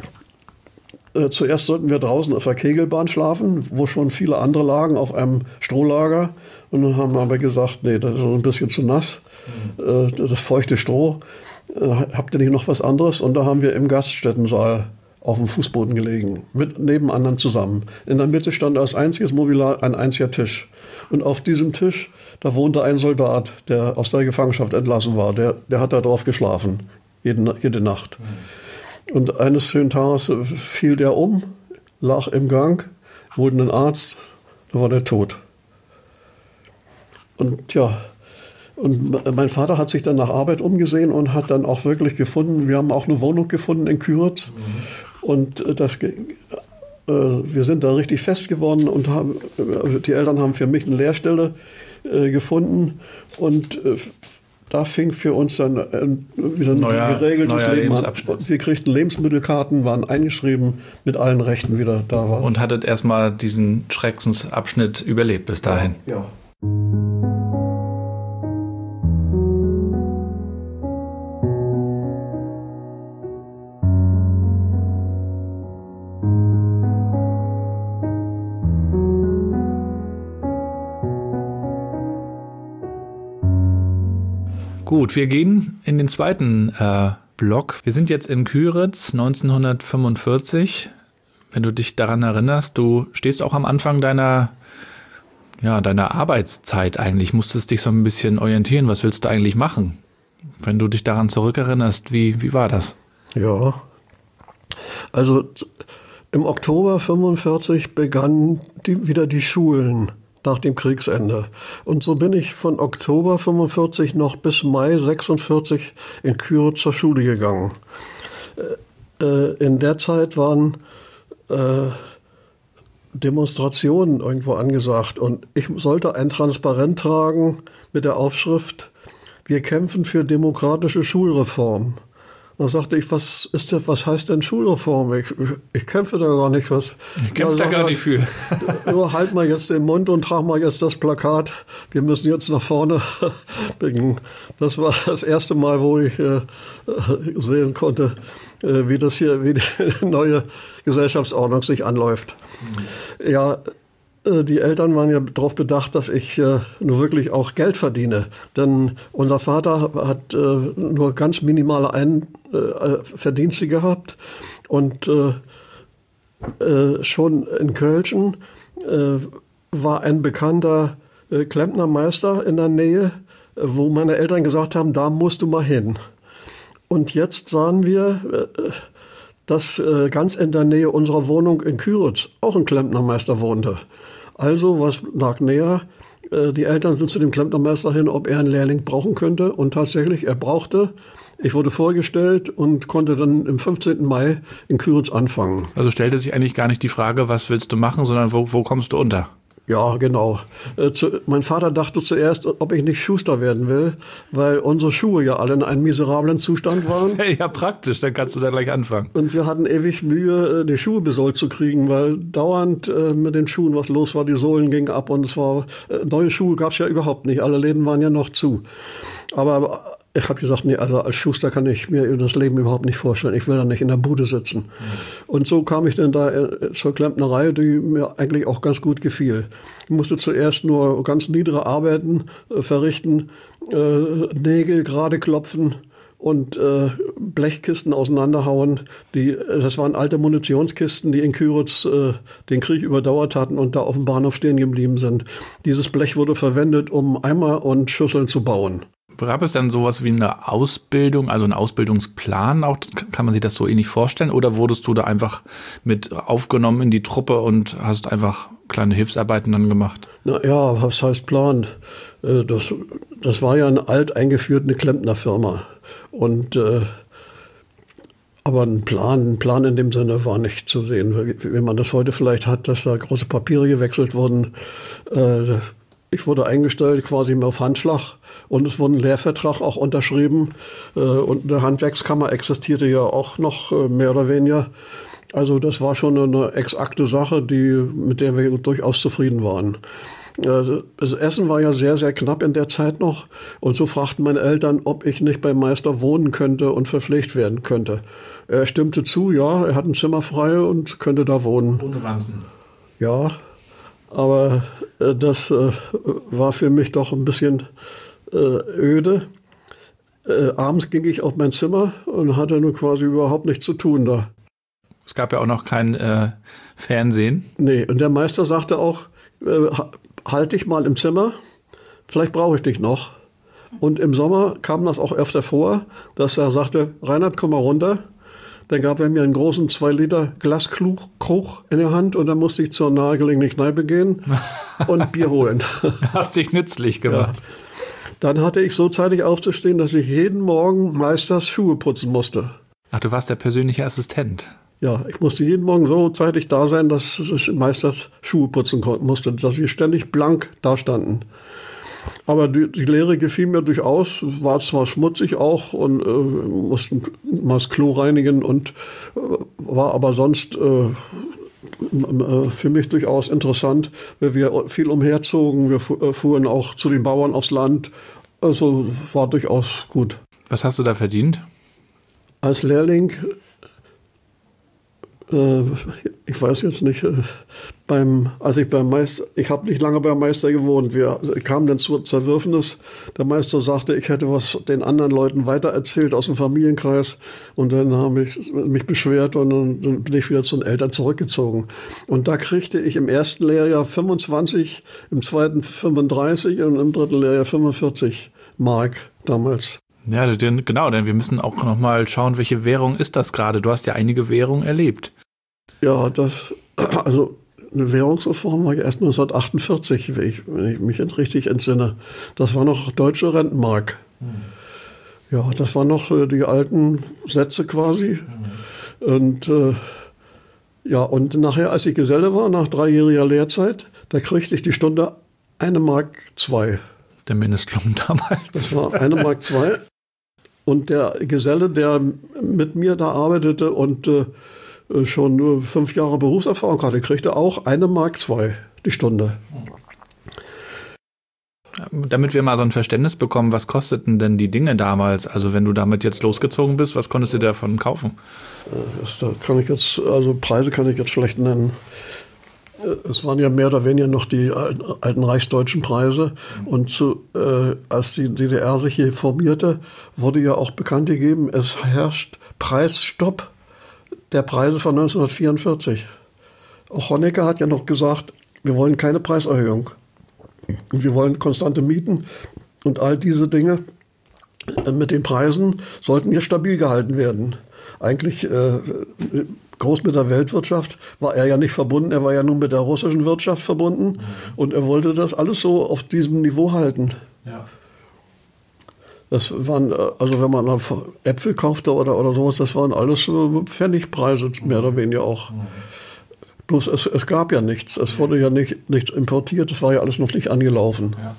Äh, zuerst sollten wir draußen auf der Kegelbahn schlafen, wo schon viele andere lagen, auf einem Strohlager. Und dann haben wir aber gesagt, nee, das ist ein bisschen zu nass, mhm. äh, das ist feuchte Stroh. Habt ihr nicht noch was anderes? Und da haben wir im Gaststättensaal auf dem Fußboden gelegen, mit neben anderen zusammen. In der Mitte stand als einziges Mobiliar ein einziger Tisch. Und auf diesem Tisch, da wohnte ein Soldat, der aus der Gefangenschaft entlassen war. Der, der hat da drauf geschlafen, jede, jede Nacht. Mhm. Und eines schönen Tages fiel der um, lag im Gang, holte einen Arzt, da war der tot. und ja, und mein Vater hat sich dann nach Arbeit umgesehen und hat dann auch wirklich gefunden, wir haben auch eine Wohnung gefunden in Küritz. Mhm. Und das, äh, wir sind da richtig fest geworden und haben, die Eltern haben für mich eine Lehrstelle äh, gefunden. Und äh, da fing für uns dann äh, wieder ein neuer, geregeltes neuer Leben an. Wir kriegten Lebensmittelkarten, waren eingeschrieben, mit allen Rechten wieder da waren. Und hattet erstmal diesen Schreckensabschnitt überlebt bis dahin. Ja. ja. Gut, wir gehen in den zweiten äh, Block. Wir sind jetzt in Küritz neunzehnhundertfünfundvierzig. Wenn du dich daran erinnerst, du stehst auch am Anfang deiner, ja, deiner Arbeitszeit eigentlich. Musstest dich so ein bisschen orientieren. Was willst du eigentlich machen? Wenn du dich daran zurückerinnerst, wie, wie war das? Ja, also im Oktober fünfundvierzig begannen die, wieder die Schulen nach dem Kriegsende. Und so bin ich von Oktober fünfundvierzig noch bis Mai sechsundvierzig in Küritz zur Schule gegangen. Äh, in der Zeit waren äh, Demonstrationen irgendwo angesagt und ich sollte ein Transparent tragen mit der Aufschrift: Wir kämpfen für demokratische Schulreform. Dann sagte ich, was ist das, was heißt denn Schulreform? Ich, ich kämpfe da gar nicht was. Ich kämpfe da gar nicht für. Halt mal jetzt den Mund und trag mal jetzt das Plakat. Wir müssen jetzt nach vorne bringen. Das war das erste Mal, wo ich äh, sehen konnte, äh, wie das hier, wie die neue Gesellschaftsordnung sich anläuft. Mhm. Ja, die Eltern waren ja darauf bedacht, dass ich äh, nur wirklich auch Geld verdiene. Denn unser Vater hat äh, nur ganz minimale Ein äh, Verdienste gehabt. Und äh, äh, schon in Kölschen äh, war ein bekannter äh, Klempnermeister in der Nähe, äh, wo meine Eltern gesagt haben, da musst du mal hin. Und jetzt sahen wir, äh, dass äh, ganz in der Nähe unserer Wohnung in Küritz auch ein Klempnermeister wohnte. Also, was lag näher? Die Eltern sind zu dem Klempnermeister hin, ob er einen Lehrling brauchen könnte. Und tatsächlich, er brauchte. Ich wurde vorgestellt und konnte dann am fünfzehnten Mai in Küritz anfangen. Also stellte sich eigentlich gar nicht die Frage, was willst du machen, sondern wo, wo kommst du unter? Ja, genau. Äh, zu, mein Vater dachte zuerst, ob ich nicht Schuster werden will, weil unsere Schuhe ja alle in einem miserablen Zustand waren. Das ja praktisch, dann kannst du da gleich anfangen. Und wir hatten ewig Mühe, die Schuhe besohlt zu kriegen, weil dauernd äh, mit den Schuhen was los war, die Sohlen gingen ab und es war, äh, neue Schuhe gab es ja überhaupt nicht, alle Läden waren ja noch zu. Aber ich habe gesagt, nee, also als Schuster kann ich mir das Leben überhaupt nicht vorstellen. Ich will da nicht in der Bude sitzen. Mhm. Und so kam ich dann da zur Klempnerei, die mir eigentlich auch ganz gut gefiel. Ich musste zuerst nur ganz niedere Arbeiten äh, verrichten, äh, Nägel gerade klopfen und äh, Blechkisten auseinanderhauen. Die, das waren alte Munitionskisten, die in Küritz äh, den Krieg überdauert hatten und da auf dem Bahnhof stehen geblieben sind. Dieses Blech wurde verwendet, um Eimer und Schüsseln zu bauen. Gab es dann sowas wie eine Ausbildung, also einen Ausbildungsplan auch? Kann man sich das so ähnlich vorstellen? Oder wurdest du da einfach mit aufgenommen in die Truppe und hast einfach kleine Hilfsarbeiten dann gemacht? Na ja, was heißt Plan? Das, das war ja eine alt eingeführte Klempnerfirma. Und, äh, aber ein Plan, ein Plan in dem Sinne war nicht zu sehen. Wie, wie man das heute vielleicht hat, dass da große Papiere gewechselt wurden. Äh, Ich wurde eingestellt quasi auf Handschlag und es wurde ein Lehrvertrag auch unterschrieben und eine Handwerkskammer existierte ja auch noch mehr oder weniger. Also das war schon eine exakte Sache, die, mit der wir durchaus zufrieden waren. Das Essen war ja sehr, sehr knapp in der Zeit noch und so fragten meine Eltern, ob ich nicht beim Meister wohnen könnte und verpflegt werden könnte. Er stimmte zu, ja, er hat ein Zimmer frei und könnte da wohnen. Ohne Wanzen. Ja. Aber äh, das äh, war für mich doch ein bisschen äh, öde. Äh, abends ging ich auf mein Zimmer und hatte nur quasi überhaupt nichts zu tun da. Es gab ja auch noch kein äh, Fernsehen. Nee, und der Meister sagte auch, äh, halt dich mal im Zimmer, vielleicht brauche ich dich noch. Und im Sommer kam das auch öfter vor, dass er sagte, Reinhard, komm mal runter. Dann gab er mir einen großen zwei Liter Glaskrug in der Hand und dann musste ich zur nahegelegenen Kneipe gehen und Bier holen. Hast dich nützlich gemacht. Ja. Dann hatte ich so zeitig aufzustehen, dass ich jeden Morgen Meisters Schuhe putzen musste. Ach, du warst der persönliche Assistent. Ja, ich musste jeden Morgen so zeitig da sein, dass ich Meisters Schuhe putzen musste, dass sie ständig blank da standen. Aber die, die Lehre gefiel mir durchaus, war zwar schmutzig auch und äh, mussten mal das Klo reinigen und äh, war aber sonst äh, für mich durchaus interessant, weil wir viel umherzogen, wir fuhren auch zu den Bauern aufs Land, also war durchaus gut. Was hast du da verdient? Als Lehrling, äh, ich weiß jetzt nicht, äh, beim, als ich beim Meister, ich habe nicht lange beim Meister gewohnt, wir kamen dann zur Zerwürfnis, der Meister sagte, ich hätte was den anderen Leuten weitererzählt aus dem Familienkreis und dann habe ich mich beschwert und dann bin ich wieder zu den Eltern zurückgezogen. Und da kriegte ich im ersten Lehrjahr fünfundzwanzig, im zweiten fünfunddreißig und im dritten Lehrjahr fünfundvierzig Mark damals. Ja, denn, genau, denn wir müssen auch noch mal schauen, welche Währung ist das gerade? Du hast ja einige Währungen erlebt. Ja, das, also eine Währungsreform war ja erst neunzehnhundertachtundvierzig, wenn ich, wenn ich mich jetzt richtig entsinne. Das war noch deutsche Rentenmark. Mhm. Ja, das waren noch äh, die alten Sätze quasi. Mhm. Und äh, ja, und nachher, als ich Geselle war, nach dreijähriger Lehrzeit, da kriegte ich die Stunde eine Mark zwei. Der Mindestlohn damals. Das war eine Mark zwei. Und der Geselle, der mit mir da arbeitete und äh, schon fünf Jahre Berufserfahrung hatte, kriegte auch eine Mark zwei die Stunde. Damit wir mal so ein Verständnis bekommen, was kosteten denn die Dinge damals? Also wenn du damit jetzt losgezogen bist, was konntest du davon kaufen? Das, da kann ich jetzt, also Preise kann ich jetzt schlecht nennen. Es waren ja mehr oder weniger noch die alten, alten reichsdeutschen Preise. Und zu, äh, als die D D R sich hier formierte, wurde ja auch bekannt gegeben, es herrscht Preisstopp der Preise von neunzehnhundertvierundvierzig. Auch Honecker hat ja noch gesagt, wir wollen keine Preiserhöhung. Und wir wollen konstante Mieten und all diese Dinge mit den Preisen sollten ja stabil gehalten werden. Eigentlich äh, groß mit der Weltwirtschaft war er ja nicht verbunden, er war ja nur mit der russischen Wirtschaft verbunden mhm. und er wollte das alles so auf diesem Niveau halten. Ja. Das waren, also wenn man Äpfel kaufte oder, oder sowas, das waren alles Pfennigpreise, mehr oder weniger auch. Mhm. Bloß es, es gab ja nichts, es wurde ja nicht, nichts importiert, es war ja alles noch nicht angelaufen. Ja.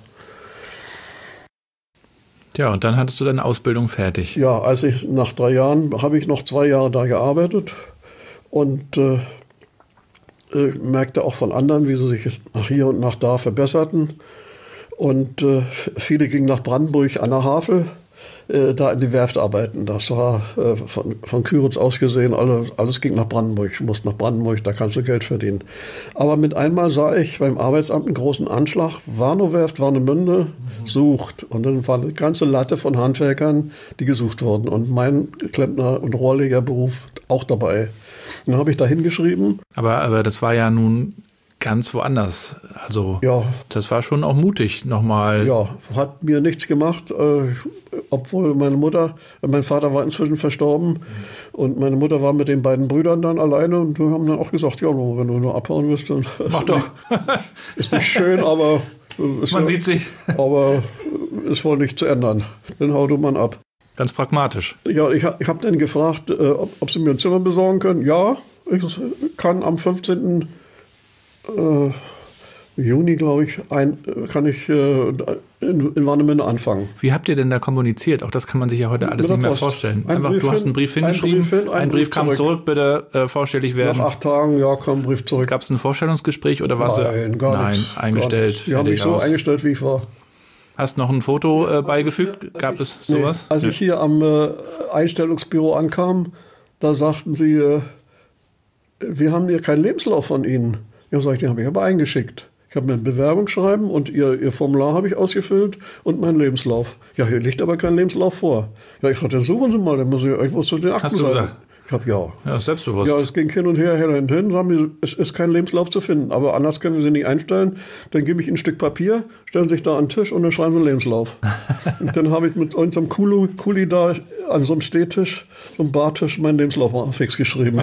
Ja, und dann hattest du deine Ausbildung fertig. Ja, als ich nach drei Jahren, habe ich noch zwei Jahre da gearbeitet und äh, äh, merkte auch von anderen, wie sie sich nach hier und nach da verbesserten. Und äh, viele gingen nach Brandenburg an der Havel, äh, da in die Werft arbeiten. Das war äh, von, von Küritz aus gesehen, alles, alles ging nach Brandenburg. Du musst nach Brandenburg, da kannst du Geld verdienen. Aber mit einmal sah ich beim Arbeitsamt einen großen Anschlag. Warnow-Werft, Warnemünde mhm. sucht. Und dann war eine ganze Latte von Handwerkern, die gesucht wurden. Und mein Klempner- und Rohrlegerberuf auch dabei. Und dann habe ich da hingeschrieben. Aber, aber das war ja nun ganz woanders. Also ja. Das war schon auch mutig nochmal. Ja, hat mir nichts gemacht, äh, obwohl meine Mutter, mein Vater war inzwischen verstorben mhm. und meine Mutter war mit den beiden Brüdern dann alleine und wir haben dann auch gesagt, ja, wenn du nur abhauen willst, dann mach doch. Ist nicht schön, aber ist man ja, sieht sich. Aber ist wohl nicht zu ändern. Dann hau du man ab. Ganz pragmatisch. Ja, ich, ich habe dann gefragt, äh, ob, ob sie mir ein Zimmer besorgen können. Ja, ich kann am fünfzehnten Äh, Juni, glaube ich, ein, kann ich äh, in, in Warnemünde anfangen. Wie habt ihr denn da kommuniziert? Auch das kann man sich ja heute alles nicht mehr Post. vorstellen. Ein Einfach, Brief du hast einen Brief hingeschrieben, ein Brief, hin, ein ein Brief, Brief kam zurück, zurück bitte äh, vorstellig werden. Nach acht Tagen, ja, kam ein Brief zurück. Gab es ein Vorstellungsgespräch oder warst Nein, du? gar Nein, nichts, eingestellt. Die haben mich so aus. eingestellt, wie ich war. Hast noch ein Foto äh, beigefügt? Gab ich, es sowas? Nee, als ja. ich hier am äh, Einstellungsbüro ankam, da sagten sie, äh, wir haben hier keinen Lebenslauf von Ihnen. Ja, sag ich, den habe ich aber eingeschickt. Ich habe mir ein Bewerbungsschreiben und ihr, ihr Formular habe ich ausgefüllt und meinen Lebenslauf. Ja, hier liegt aber kein Lebenslauf vor. Ja, ich sagte, suchen Sie mal, dann muss ich irgendwo zu den Akten Hast du gesagt? Ich habe ja. Ja, selbstbewusst. Ja, es ging hin und her, her und hin. Sagen die, es ist kein Lebenslauf zu finden, aber anders können wir sie nicht einstellen. Dann gebe ich ihnen ein Stück Papier, stellen sich da an den Tisch und dann schreiben sie einen Lebenslauf. Und dann habe ich mit unserem Kuli, Kuli da an so einem Stehtisch, so einem Bartisch, meinen Lebenslauf mal fix geschrieben.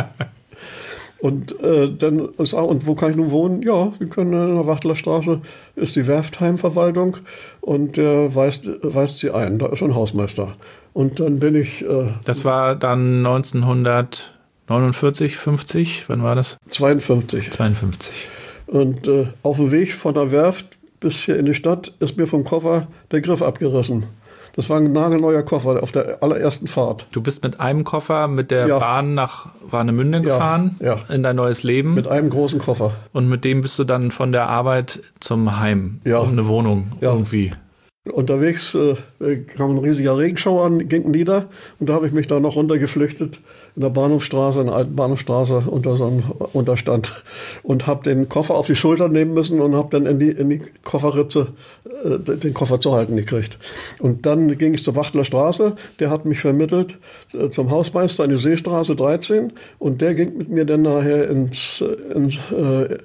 Und äh, dann ist auch, und wo kann ich nun wohnen? Ja, Sie können in der Wachtlerstraße, ist die Werftheimverwaltung und der weist, weist Sie ein. Da ist ein Hausmeister. Und dann bin ich. Äh, das war dann neunzehnhundertneunundvierzig, fünfzig, wann war das? zweiundfünfzig. zweiundfünfzig. Und äh, auf dem Weg von der Werft bis hier in die Stadt ist mir vom Koffer der Griff abgerissen. Das war ein nagelneuer Koffer auf der allerersten Fahrt. Du bist mit einem Koffer mit der ja. Bahn nach Warnemünde gefahren, ja, ja. in dein neues Leben. Mit einem großen Koffer. Und mit dem bist du dann von der Arbeit zum Heim, ja. um eine Wohnung ja. irgendwie. Unterwegs äh, kam ein riesiger Regenschauer an, ging nieder und da habe ich mich da noch runtergeflüchtet in der Bahnhofstraße, in der alten Bahnhofstraße unter so einem Unterstand und habe den Koffer auf die Schulter nehmen müssen und habe dann in die, in die Kofferritze äh, den Koffer zu halten gekriegt. Und dann ging ich zur Wachtlerstraße, der hat mich vermittelt äh, zum Hausmeister an die Seestraße dreizehn und der ging mit mir dann nachher ins, ins äh,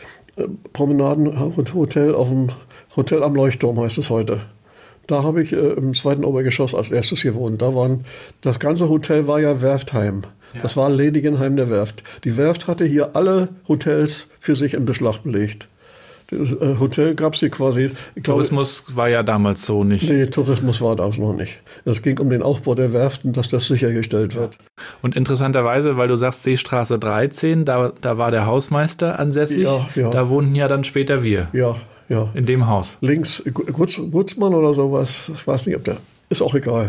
Promenadenhotel auf dem Hotel am Leuchtturm heißt es heute. Da habe ich äh, im zweiten Obergeschoss als erstes gewohnt. Da waren, das ganze Hotel war ja Werftheim. Ja. Das war Ledigenheim der Werft. Die Werft hatte hier alle Hotels für sich in Beschlag belegt. Das äh, Hotel gab es hier quasi. Ich Tourismus glaube, war ja damals so nicht. Nee, Tourismus war damals noch nicht. Es ging um den Aufbau der Werften, dass das sichergestellt wird. Und interessanterweise, weil du sagst Seestraße dreizehn, da, da war der Hausmeister ansässig. Ja, ja. Da wohnten ja dann später wir. Ja. Ja. In dem Haus. Links Gutz, Gutzmann oder sowas, ich weiß nicht, ob der, ist auch egal.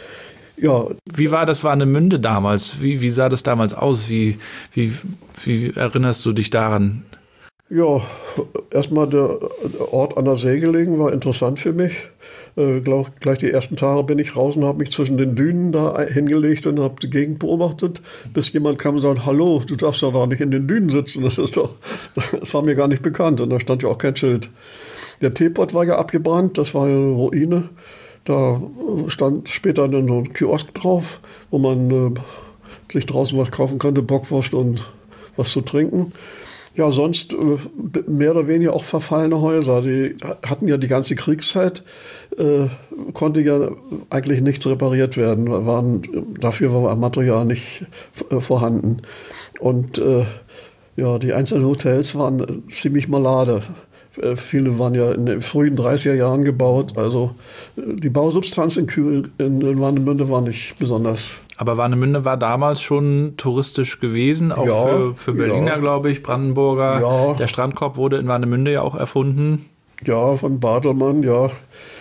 Ja. Wie war das Warnemünde damals? Wie, wie sah das damals aus? Wie, wie, wie erinnerst du dich daran? Ja, erstmal der Ort an der See gelegen, war interessant für mich. Äh, glaub, gleich die ersten Tage bin ich raus und habe mich zwischen den Dünen da hingelegt und habe die Gegend beobachtet, bis jemand kam und sagte, hallo, du darfst doch da nicht in den Dünen sitzen. Das ist doch, das war mir gar nicht bekannt und da stand ja auch kein Schild. Der Teepot war ja abgebrannt, das war eine Ruine. Da stand später dann so ein Kiosk drauf, wo man äh, sich draußen was kaufen konnte, Bockwurst und was zu trinken. Ja, sonst äh, mehr oder weniger auch verfallene Häuser. Die hatten ja die ganze Kriegszeit, äh, konnte ja eigentlich nichts repariert werden. Waren, dafür war Material nicht äh, vorhanden. Und äh, ja, die einzelnen Hotels waren ziemlich malade. Äh, viele waren ja in den frühen dreißiger Jahren gebaut. Also äh, die Bausubstanz in, Kühl, in, in Warnemünde war nicht besonders. Aber Warnemünde war damals schon touristisch gewesen, auch ja, für, für Berliner, ja. glaube ich, Brandenburger. Ja. Der Strandkorb wurde in Warnemünde ja auch erfunden. Ja, von Bartelmann, ja.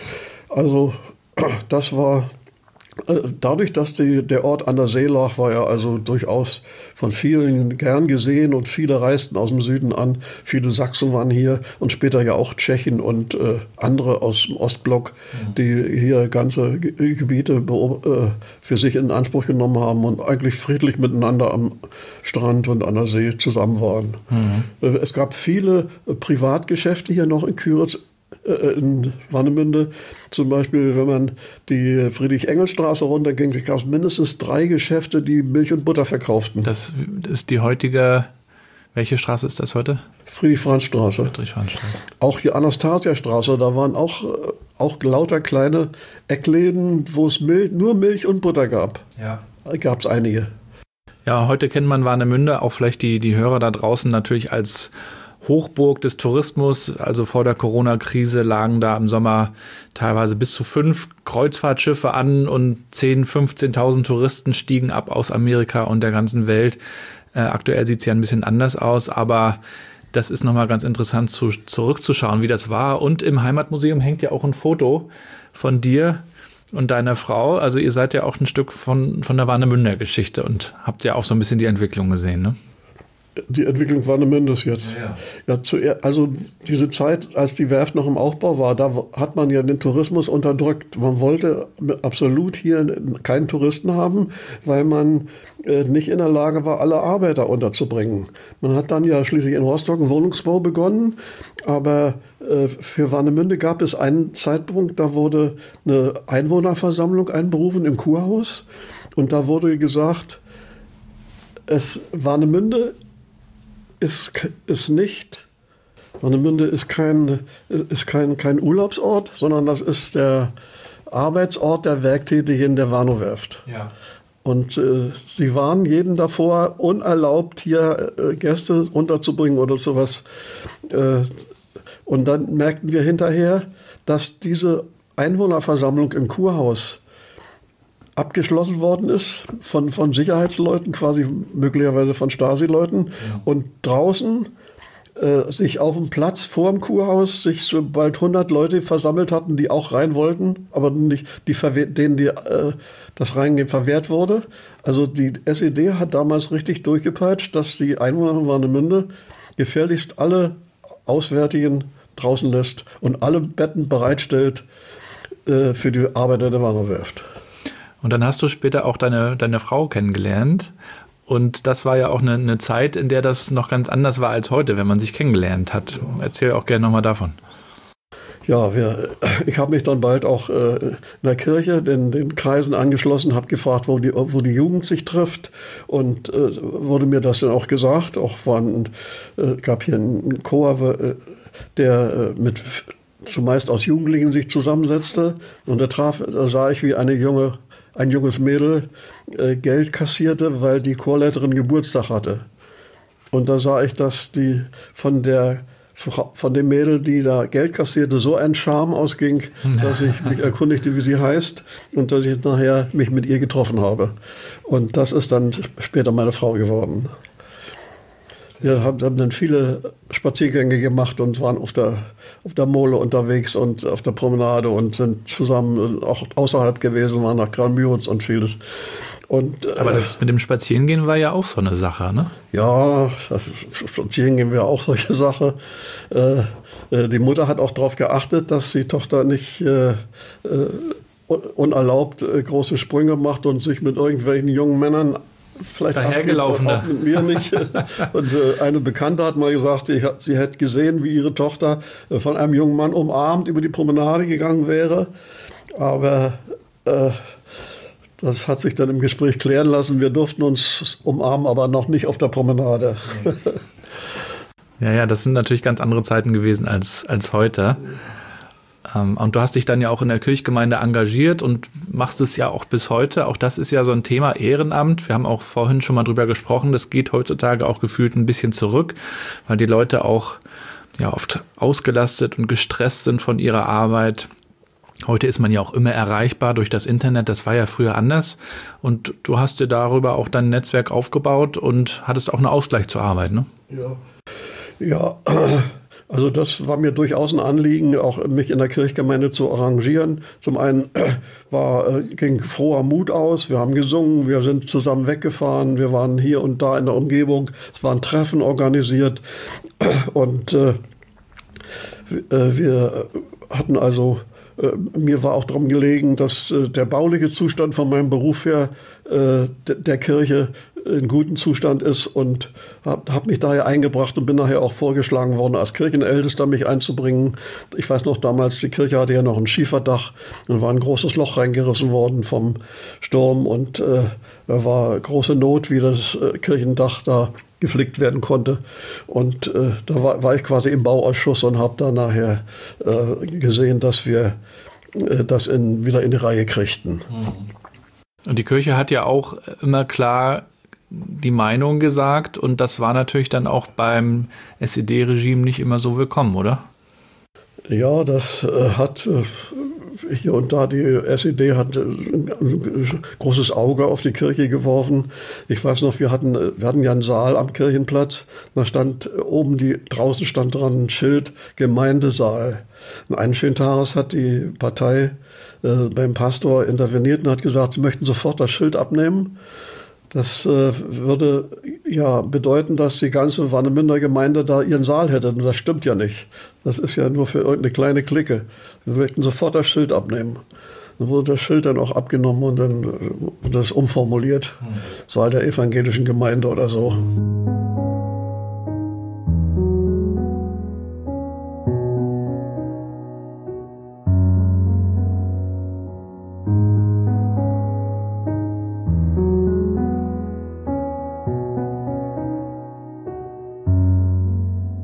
Also das war, dadurch, dass die, der Ort an der See lag, war er also durchaus von vielen gern gesehen und viele reisten aus dem Süden an. Viele Sachsen waren hier und später ja auch Tschechen und äh, andere aus dem Ostblock, mhm. die hier ganze Ge- Gebiete äh, für sich in Anspruch genommen haben und eigentlich friedlich miteinander am Strand und an der See zusammen waren. Mhm. Es gab viele äh, Privatgeschäfte hier noch in Küritz, in Warnemünde. Zum Beispiel, wenn man die Friedrich-Engels-Straße runterging, gab es mindestens drei Geschäfte, die Milch und Butter verkauften. Das ist die heutige, welche Straße ist das heute? Friedrich-Franz-Straße. Friedrich-Franz-Straße. Auch die Anastasia-Straße, da waren auch, auch lauter kleine Eckläden, wo es Milch, nur Milch und Butter gab. Ja. Da gab es einige. Ja, heute kennt man Warnemünde, auch vielleicht die, die Hörer da draußen natürlich als Hochburg des Tourismus. Also vor der Corona-Krise lagen da im Sommer teilweise bis zu fünf Kreuzfahrtschiffe an und zehntausend, fünfzehntausend Touristen stiegen ab aus Amerika und der ganzen Welt. Äh, aktuell sieht es ja ein bisschen anders aus, aber das ist nochmal ganz interessant zu, zurückzuschauen, wie das war. Und im Heimatmuseum hängt ja auch ein Foto von dir und deiner Frau. Also ihr seid ja auch ein Stück von, von der Warnemünder Geschichte und habt ja auch so ein bisschen die Entwicklung gesehen, ne? Die Entwicklung Warnemundes jetzt. Ja, ja. Ja, zuerst, also diese Zeit, als die Werft noch im Aufbau war, da hat man ja den Tourismus unterdrückt. Man wollte absolut hier keinen Touristen haben, weil man äh, nicht in der Lage war, alle Arbeiter unterzubringen. Man hat dann ja schließlich in Rostock einen Wohnungsbau begonnen, aber äh, für Warnemünde gab es einen Zeitpunkt, da wurde eine Einwohnerversammlung einberufen im Kurhaus und da wurde gesagt, es Warnemünde ist, ist nicht, Warnemünde ist kein, ist kein, kein Urlaubsort, sondern das ist der Arbeitsort der Werktätigen der Warnow-Werft. Ja. Und äh, sie waren jeden davor unerlaubt, hier äh, Gäste unterzubringen oder sowas. Äh, und dann merkten wir hinterher, dass diese Einwohnerversammlung im Kurhaus abgeschlossen worden ist von, von Sicherheitsleuten, quasi möglicherweise von Stasi-Leuten. Ja. Und draußen äh, sich auf dem Platz vor dem Kurhaus sich so bald hundert Leute versammelt hatten, die auch rein wollten, aber nicht, die denen die, äh, das Reingehen verwehrt wurde. Also die S E D hat damals richtig durchgepeitscht, dass die Einwohner von Warnemünde gefährlichst alle Auswärtigen draußen lässt und alle Betten bereitstellt äh, für die Arbeiter der Warnow-Werft. Und dann hast du später auch deine, deine Frau kennengelernt. Und das war ja auch eine, eine Zeit, in der das noch ganz anders war als heute, wenn man sich kennengelernt hat. Erzähl auch gerne nochmal davon. Ja, wir, ich habe mich dann bald auch äh, in der Kirche den, den Kreisen angeschlossen, habe gefragt, wo die, wo die Jugend sich trifft. Und äh, wurde mir das dann auch gesagt. Auch waren, äh, gab hier einen Chor, äh, der äh, mit zumeist aus Jugendlichen sich zusammensetzte. Und da traf, da sah ich, wie eine junge ein junges Mädel äh, Geld kassierte, weil die Chorleiterin Geburtstag hatte. Und da sah ich, dass die von der von dem Mädel, die da Geld kassierte, so ein Charme ausging, dass ich mich erkundigte, wie sie heißt und dass ich nachher mich mit ihr getroffen habe. Und das ist dann später meine Frau geworden. Wir haben dann viele Spaziergänge gemacht und waren auf der, auf der Mole unterwegs und auf der Promenade und sind zusammen auch außerhalb gewesen, waren nach Graal-Müritz und vieles. Und, Aber das mit dem Spazierengehen war ja auch so eine Sache, ne? Ja, das Spazierengehen wäre auch solche Sache. Äh, die Mutter hat auch darauf geachtet, dass die Tochter nicht äh, unerlaubt äh, große Sprünge macht und sich mit irgendwelchen jungen Männern vielleicht dahergelaufen, auch mit mir nicht. Und äh, eine Bekannte hat mal gesagt, ich, sie hätte gesehen, wie ihre Tochter äh, von einem jungen Mann umarmt über die Promenade gegangen wäre. Aber äh, das hat sich dann im Gespräch klären lassen. Wir durften uns umarmen, aber noch nicht auf der Promenade. Ja, ja, das sind natürlich ganz andere Zeiten gewesen als, als heute. Und du hast dich dann ja auch in der Kirchgemeinde engagiert und machst es ja auch bis heute. Auch das ist ja so ein Thema Ehrenamt. Wir haben auch vorhin schon mal drüber gesprochen. Das geht heutzutage auch gefühlt ein bisschen zurück, weil die Leute auch ja oft ausgelastet und gestresst sind von ihrer Arbeit. Heute ist man ja auch immer erreichbar durch das Internet. Das war ja früher anders. Und du hast dir darüber auch dein Netzwerk aufgebaut und hattest auch einen Ausgleich zur Arbeit, ne? Ja. Ja, also das war mir durchaus ein Anliegen, auch mich in der Kirchgemeinde zu arrangieren. Zum einen war, ging froher Mut aus, wir haben gesungen, wir sind zusammen weggefahren, wir waren hier und da in der Umgebung, es waren Treffen organisiert und äh, wir hatten also, äh, mir war auch darum gelegen, dass äh, der bauliche Zustand von meinem Beruf her äh, de- der Kirche in gutem Zustand ist und habe hab mich daher eingebracht und bin nachher auch vorgeschlagen worden, als Kirchenältester mich einzubringen. Ich weiß noch, damals, die Kirche hatte ja noch ein Schieferdach und war ein großes Loch reingerissen worden vom Sturm und äh, da war große Not, wie das äh, Kirchendach da geflickt werden konnte. Und äh, da war, war ich quasi im Bauausschuss und habe da nachher äh, gesehen, dass wir äh, das in, wieder in die Reihe kriegten. Und die Kirche hat ja auch immer klar die Meinung gesagt und das war natürlich dann auch beim S E D-Regime nicht immer so willkommen, oder? Ja, das äh, hat äh, hier und da die S E D hat äh, ein großes Auge auf die Kirche geworfen. Ich weiß noch, wir hatten, wir hatten ja einen Saal am Kirchenplatz, da stand oben, die, draußen stand dran ein Schild, Gemeindesaal. Und eines schönen Tages hat die Partei äh, beim Pastor interveniert und hat gesagt, sie möchten sofort das Schild abnehmen. Das äh, würde ja bedeuten, dass die ganze Warnemünder Gemeinde da ihren Saal hätte. Und das stimmt ja nicht. Das ist ja nur für irgendeine kleine Clique. Wir möchten sofort das Schild abnehmen. Dann wurde das Schild dann auch abgenommen und dann äh, das umformuliert. Mhm. Saal der evangelischen Gemeinde oder so.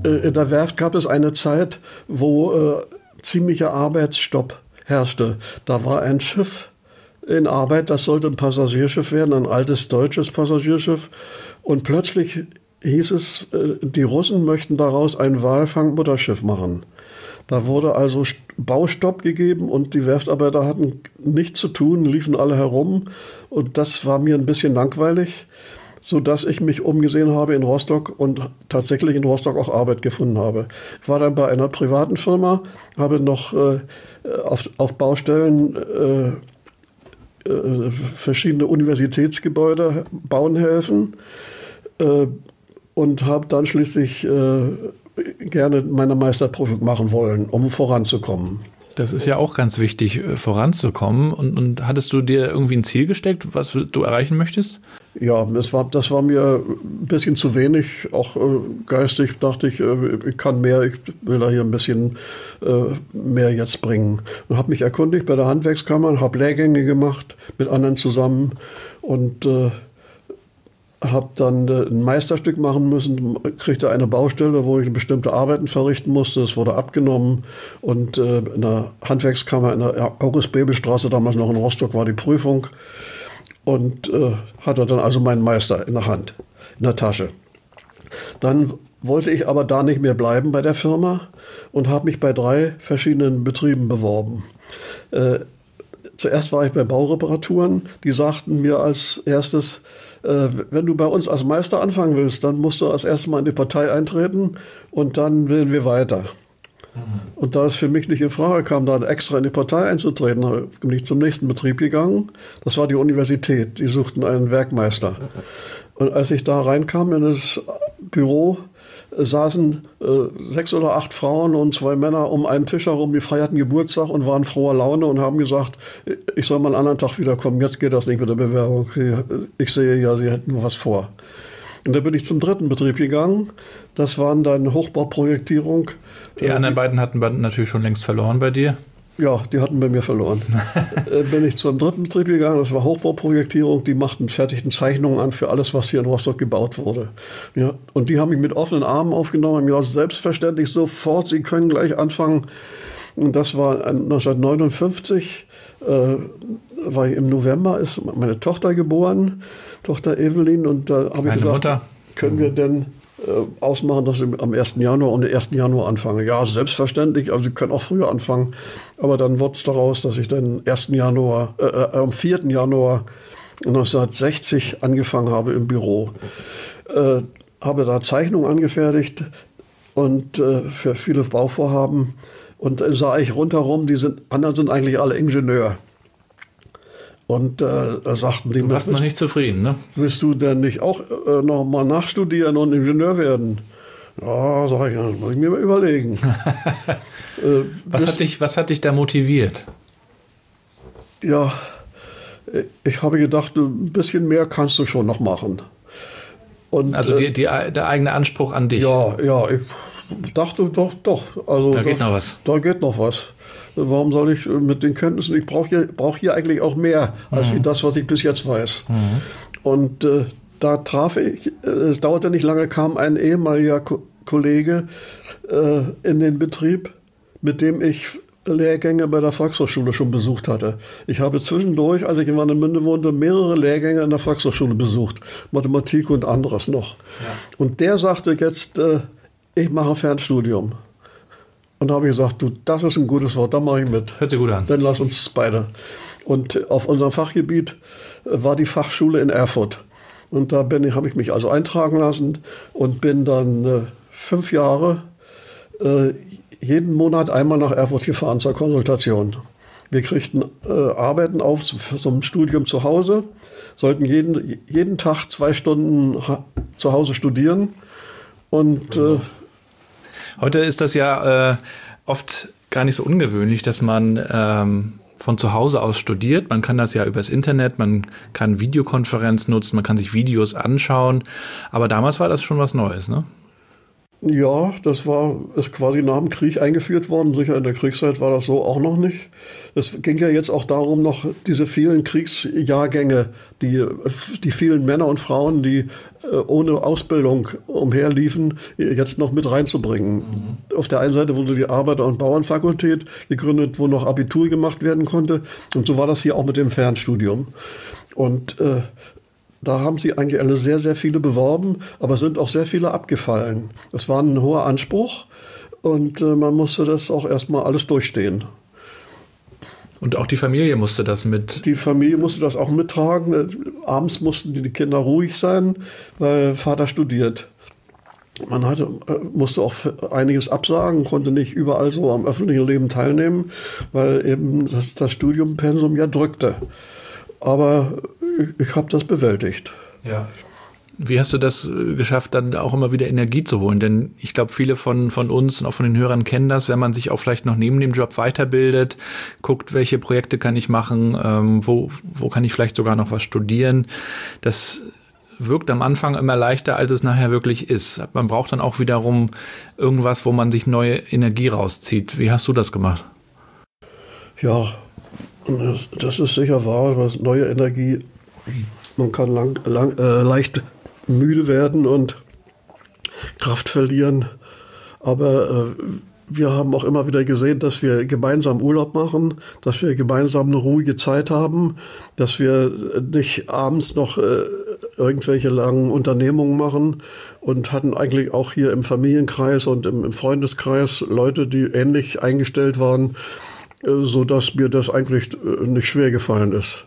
Äh, in der Werft gab es eine Zeit, wo äh, ziemlicher Arbeitsstopp herrschte. Da war ein Schiff in Arbeit, das sollte ein Passagierschiff werden, ein altes deutsches Passagierschiff. Und plötzlich hieß es, äh, die Russen möchten daraus ein Walfang-Mutterschiff machen. Da wurde also Baustopp gegeben und die Werftarbeiter hatten nichts zu tun, liefen alle herum. Und das war mir ein bisschen langweilig, sodass ich mich umgesehen habe in Rostock und tatsächlich in Rostock auch Arbeit gefunden habe. Ich war dann bei einer privaten Firma, habe noch äh, auf, auf Baustellen äh, äh, verschiedene Universitätsgebäude bauen helfen äh, und habe dann schließlich äh, gerne meine Meisterprüfung machen wollen, um voranzukommen. Das ist ja auch ganz wichtig, voranzukommen. Und, und hattest du dir irgendwie ein Ziel gesteckt, was du erreichen möchtest? Ja, das war, das war mir ein bisschen zu wenig. Auch äh, geistig dachte ich, äh, ich kann mehr, ich will da hier ein bisschen äh, mehr jetzt bringen. Und habe mich erkundigt bei der Handwerkskammer, habe Lehrgänge gemacht mit anderen zusammen und äh, habe dann äh, ein Meisterstück machen müssen, kriegte eine Baustelle, wo ich bestimmte Arbeiten verrichten musste. Das wurde abgenommen und äh, in der Handwerkskammer in der August-Bebel-Straße, damals noch in Rostock, war die Prüfung und äh, hatte dann also meinen Meister in der Hand, in der Tasche. Dann wollte ich aber da nicht mehr bleiben bei der Firma und habe mich bei drei verschiedenen Betrieben beworben. Äh, zuerst war ich bei Baureparaturen, die sagten mir als erstes, wenn du bei uns als Meister anfangen willst, dann musst du als erstes mal in die Partei eintreten und dann wählen wir weiter. Mhm. Und da es für mich nicht in Frage kam, da extra in die Partei einzutreten, bin ich zum nächsten Betrieb gegangen. Das war die Universität, die suchten einen Werkmeister. Und als ich da reinkam in das Büro, saßen äh, sechs oder acht Frauen und zwei Männer um einen Tisch herum, die feierten Geburtstag und waren froher Laune und haben gesagt, ich soll mal einen anderen Tag wiederkommen, jetzt geht das nicht mit der Bewerbung. Ich sehe ja, sie hätten was vor. Und da bin ich zum dritten Betrieb gegangen. Das waren dann Hochbauprojektierung. Die anderen beiden hatten natürlich schon längst verloren bei dir. Ja, die hatten bei mir verloren. äh, bin ich zum dritten Betrieb gegangen, das war Hochbauprojektierung, die machten fertigen Zeichnungen an für alles, was hier in Rostock gebaut wurde. Ja, und die haben mich mit offenen Armen aufgenommen, haben gesagt, selbstverständlich sofort, Sie können gleich anfangen. Und das war neunzehnhundertneunundfünfzig, äh, war ich im November, ist meine Tochter geboren, Tochter Evelyn, und da habe ich gesagt, Mutter. Können wir denn ausmachen, dass ich am ersten Januar und den ersten Januar anfange. Ja, selbstverständlich, also Sie können auch früher anfangen, aber dann wurde es daraus, dass ich dann ersten Januar, äh, äh, am vierten Januar neunzehnhundertsechzig angefangen habe im Büro. Äh, habe da Zeichnungen angefertigt und äh, für viele Bauvorhaben und äh, sah ich rundherum, die sind, anderen sind eigentlich alle Ingenieur. Und äh, da sagten die, du warst noch nicht zufrieden, ne? Willst du denn nicht auch äh, noch mal nachstudieren und Ingenieur werden? Ja, sag ich, das muss ich mir mal überlegen. äh, was, hat dich, was hat dich da motiviert? Ja, ich habe gedacht, ein bisschen mehr kannst du schon noch machen. Und, also die, die, der eigene Anspruch an dich? Ja, ja, ich dachte doch, doch. Also, da geht da, noch was. Da geht noch was. Warum soll ich mit den Kenntnissen, ich brauche hier, brauch hier eigentlich auch mehr, als mhm. wie das, was ich bis jetzt weiß. Mhm. Und äh, da traf ich, äh, es dauerte nicht lange, kam ein ehemaliger Ko- Kollege äh, in den Betrieb, mit dem ich Lehrgänge bei der Volkshochschule schon besucht hatte. Ich habe zwischendurch, als ich in Warnemünde wohnte, mehrere Lehrgänge in der Volkshochschule besucht, Mathematik und anderes noch. Ja. Und der sagte jetzt, äh, ich mache Fernstudium. Und da habe ich gesagt, du, das ist ein gutes Wort, da mache ich mit. Hört sich gut an. Dann lass uns beide. Und auf unserem Fachgebiet war die Fachschule in Erfurt. Und da bin, habe ich mich also eintragen lassen und bin dann äh, fünf Jahre äh, jeden Monat einmal nach Erfurt gefahren zur Konsultation. Wir kriegten äh, Arbeiten auf zum Studium zu Hause, sollten jeden, jeden Tag zwei Stunden ha- zu Hause studieren. Und äh, heute ist das ja äh, oft gar nicht so ungewöhnlich, dass man ähm, von zu Hause aus studiert. Man kann das ja übers Internet, man kann Videokonferenz nutzen, man kann sich Videos anschauen. Aber damals war das schon was Neues, ne? Ja, das war, ist quasi nach dem Krieg eingeführt worden. Sicher in der Kriegszeit war das so auch noch nicht. Es ging ja jetzt auch darum, noch diese vielen Kriegsjahrgänge, die, die vielen Männer und Frauen, die äh, ohne Ausbildung umherliefen, jetzt noch mit reinzubringen. Mhm. Auf der einen Seite wurde die Arbeiter- und Bauernfakultät gegründet, wo noch Abitur gemacht werden konnte. Und so war das hier auch mit dem Fernstudium. Und äh, da haben sie eigentlich alle sehr, sehr viele beworben, aber sind auch sehr viele abgefallen. Das war ein hoher Anspruch und äh, man musste das auch erstmal alles durchstehen. Und auch die Familie musste das mit... Die Familie musste das auch mittragen. Abends mussten die Kinder ruhig sein, weil Vater studiert. Man hatte, musste auch einiges absagen, konnte nicht überall so am öffentlichen Leben teilnehmen, weil eben das, das Studiumpensum ja drückte. Aber ich, ich habe das bewältigt. Ja. Wie hast du das geschafft, dann auch immer wieder Energie zu holen? Denn ich glaube, viele von, von uns und auch von den Hörern kennen das, wenn man sich auch vielleicht noch neben dem Job weiterbildet, guckt, welche Projekte kann ich machen, ähm, wo, wo kann ich vielleicht sogar noch was studieren. Das wirkt am Anfang immer leichter, als es nachher wirklich ist. Man braucht dann auch wiederum irgendwas, wo man sich neue Energie rauszieht. Wie hast du das gemacht? Ja, das, das ist sicher wahr, was neue Energie, man kann lang, lang, äh, leicht müde werden und Kraft verlieren, aber äh, wir haben auch immer wieder gesehen, dass wir gemeinsam Urlaub machen, dass wir gemeinsam eine ruhige Zeit haben, dass wir nicht abends noch äh, irgendwelche langen Unternehmungen machen und hatten eigentlich auch hier im Familienkreis und im, im Freundeskreis Leute, die ähnlich eingestellt waren, äh, sodass mir das eigentlich äh, nicht schwer gefallen ist.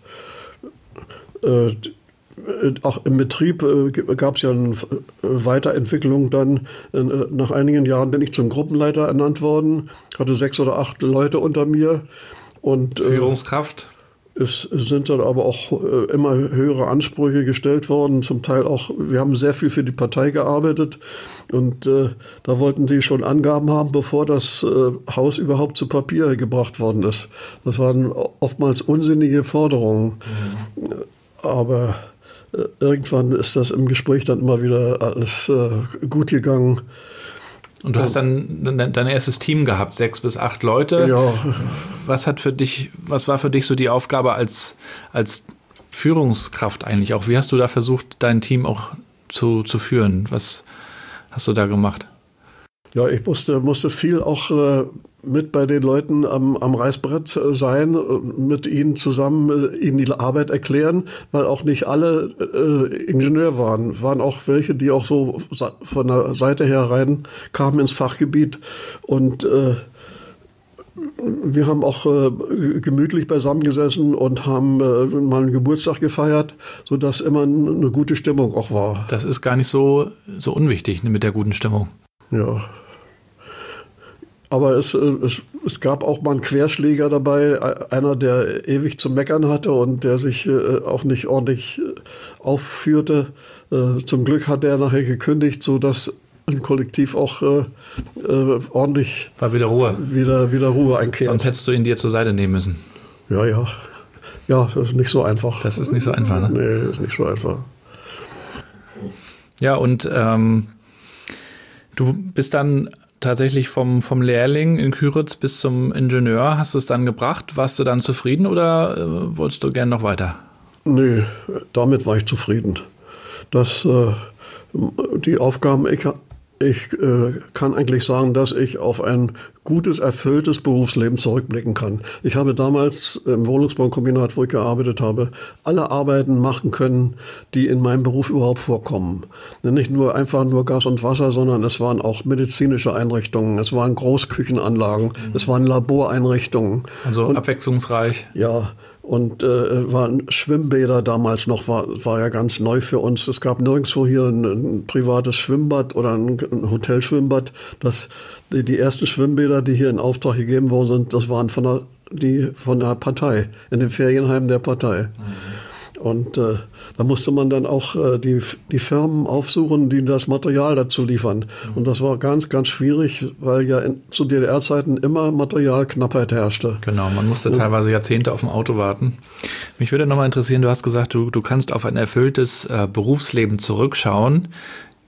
Äh, Auch im Betrieb äh, gab es ja eine Weiterentwicklung dann. Äh, nach einigen Jahren bin ich zum Gruppenleiter ernannt worden, hatte sechs oder acht Leute unter mir. Und, äh, Führungskraft? Es sind dann aber auch äh, immer höhere Ansprüche gestellt worden. Zum Teil auch, wir haben sehr viel für die Partei gearbeitet. Und äh, da wollten die schon Angaben haben, bevor das äh, Haus überhaupt zu Papier gebracht worden ist. Das waren oftmals unsinnige Forderungen. Mhm. Aber irgendwann ist das im Gespräch dann immer wieder alles äh, gut gegangen. Und du hast dann dein, dein erstes Team gehabt, sechs bis acht Leute. Ja. Was hat für dich, was war für dich so die Aufgabe als, als Führungskraft eigentlich auch? Wie hast du da versucht, dein Team auch zu, zu führen? Was hast du da gemacht? Ja, ich musste, musste viel auch äh, mit bei den Leuten am, am Reißbrett sein, mit ihnen zusammen äh, ihnen die Arbeit erklären, weil auch nicht alle äh, Ingenieur waren. Waren auch welche, die auch so von der Seite her rein kamen ins Fachgebiet. Und äh, wir haben auch äh, gemütlich beisammengesessen und haben äh, mal einen Geburtstag gefeiert, sodass immer eine gute Stimmung auch war. Das ist gar nicht so, so unwichtig mit der guten Stimmung. Ja. Aber es, es, es gab auch mal einen Querschläger dabei, einer, der ewig zu meckern hatte und der sich äh, auch nicht ordentlich aufführte. Äh, zum Glück hat er nachher gekündigt, sodass ein Kollektiv auch äh, äh, ordentlich war wieder Ruhe. Wieder, wieder Ruhe einkehrt. Sonst hättest du ihn dir zur Seite nehmen müssen. Ja, ja. Ja, das ist nicht so einfach. Das ist nicht so einfach, ne? Nee, ist nicht so einfach. Ja, und ähm, du bist dann tatsächlich vom, vom Lehrling in Küritz bis zum Ingenieur, hast du es dann gebracht? Warst du dann zufrieden oder äh, wolltest du gern noch weiter? Nee, damit war ich zufrieden. Das, äh, die Aufgaben, ich, ich äh, kann eigentlich sagen, dass ich auf ein gutes, erfülltes Berufsleben zurückblicken kann. Ich habe damals im Wohnungsbaukombinat, wo ich gearbeitet habe, alle Arbeiten machen können, die in meinem Beruf überhaupt vorkommen. Nicht nur einfach nur Gas und Wasser, sondern es waren auch medizinische Einrichtungen, es waren Großküchenanlagen, mhm. es waren Laboreinrichtungen. Also und, abwechslungsreich. Ja, und äh, waren Schwimmbäder damals noch, war, war ja ganz neu für uns. Es gab nirgendwo hier ein, ein privates Schwimmbad oder ein, ein Hotelschwimmbad. Das, die, die ersten Schwimmbäder, die hier in Auftrag gegeben worden sind, das waren von der, die, von der Partei, in den Ferienheimen der Partei. Mhm. Und äh, da musste man dann auch äh, die, die Firmen aufsuchen, die das Material dazu liefern. Mhm. Und das war ganz, ganz schwierig, weil ja in, zu D D R-Zeiten immer Materialknappheit herrschte. Genau, man musste ja. teilweise Jahrzehnte auf ein Auto warten. Mich würde nochmal interessieren, du hast gesagt, du, du kannst auf ein erfülltes äh, Berufsleben zurückschauen.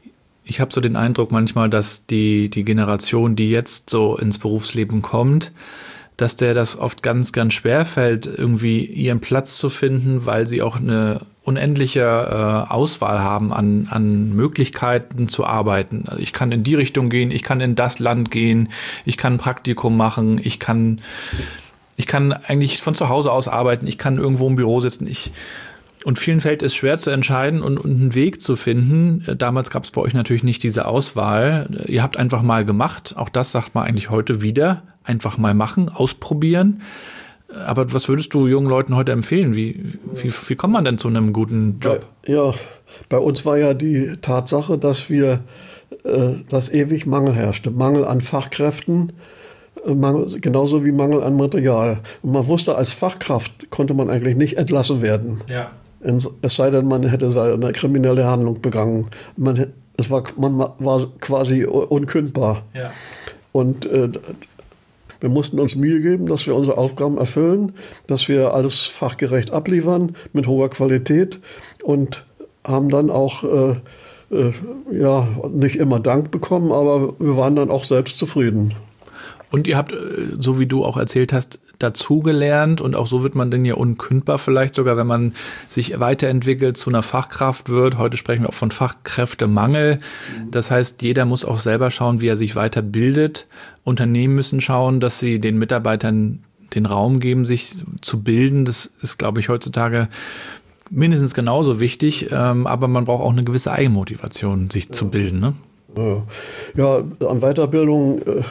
ich habe so den Eindruck manchmal, dass die, die Generation, die jetzt so ins Berufsleben kommt, dass der das oft ganz, ganz schwer fällt, irgendwie ihren Platz zu finden, weil sie auch eine unendliche äh, Auswahl haben an, an Möglichkeiten zu arbeiten. Also ich kann in die Richtung gehen, ich kann in das Land gehen, ich kann ein Praktikum machen, ich kann, ich kann eigentlich von zu Hause aus arbeiten, ich kann irgendwo im Büro sitzen. Ich, und vielen fällt es schwer zu entscheiden und, und einen Weg zu finden. Damals gab es bei euch natürlich nicht diese Auswahl. Ihr habt einfach mal gemacht. Auch das sagt man eigentlich heute wieder. Einfach mal machen, ausprobieren. Aber was würdest du jungen Leuten heute empfehlen? Wie, wie, wie kommt man denn zu einem guten Job? Bei, ja, bei uns war ja die Tatsache, dass wir, äh, dass ewig Mangel herrschte. Mangel an Fachkräften, äh, Mangel, genauso wie Mangel an Material. Und man wusste, als Fachkraft konnte man eigentlich nicht entlassen werden. Ja. Es sei denn, man hätte eine kriminelle Handlung begangen. Man, es war, man war quasi unkündbar. Ja. Und äh, wir mussten uns Mühe geben, dass wir unsere Aufgaben erfüllen, dass wir alles fachgerecht abliefern, mit hoher Qualität und haben dann auch, äh, äh, ja, nicht immer Dank bekommen, aber wir waren dann auch selbst zufrieden. Und ihr habt, so wie du auch erzählt hast, dazugelernt und auch so wird man dann ja unkündbar vielleicht sogar, wenn man sich weiterentwickelt, zu einer Fachkraft wird. Heute sprechen wir auch von Fachkräftemangel. Das heißt, jeder muss auch selber schauen, wie er sich weiterbildet. Unternehmen müssen schauen, dass sie den Mitarbeitern den Raum geben, sich zu bilden. Das ist, glaube ich, heutzutage mindestens genauso wichtig. Aber man braucht auch eine gewisse Eigenmotivation, sich ja. zu bilden. Ne? Ja. ja, an Weiterbildung äh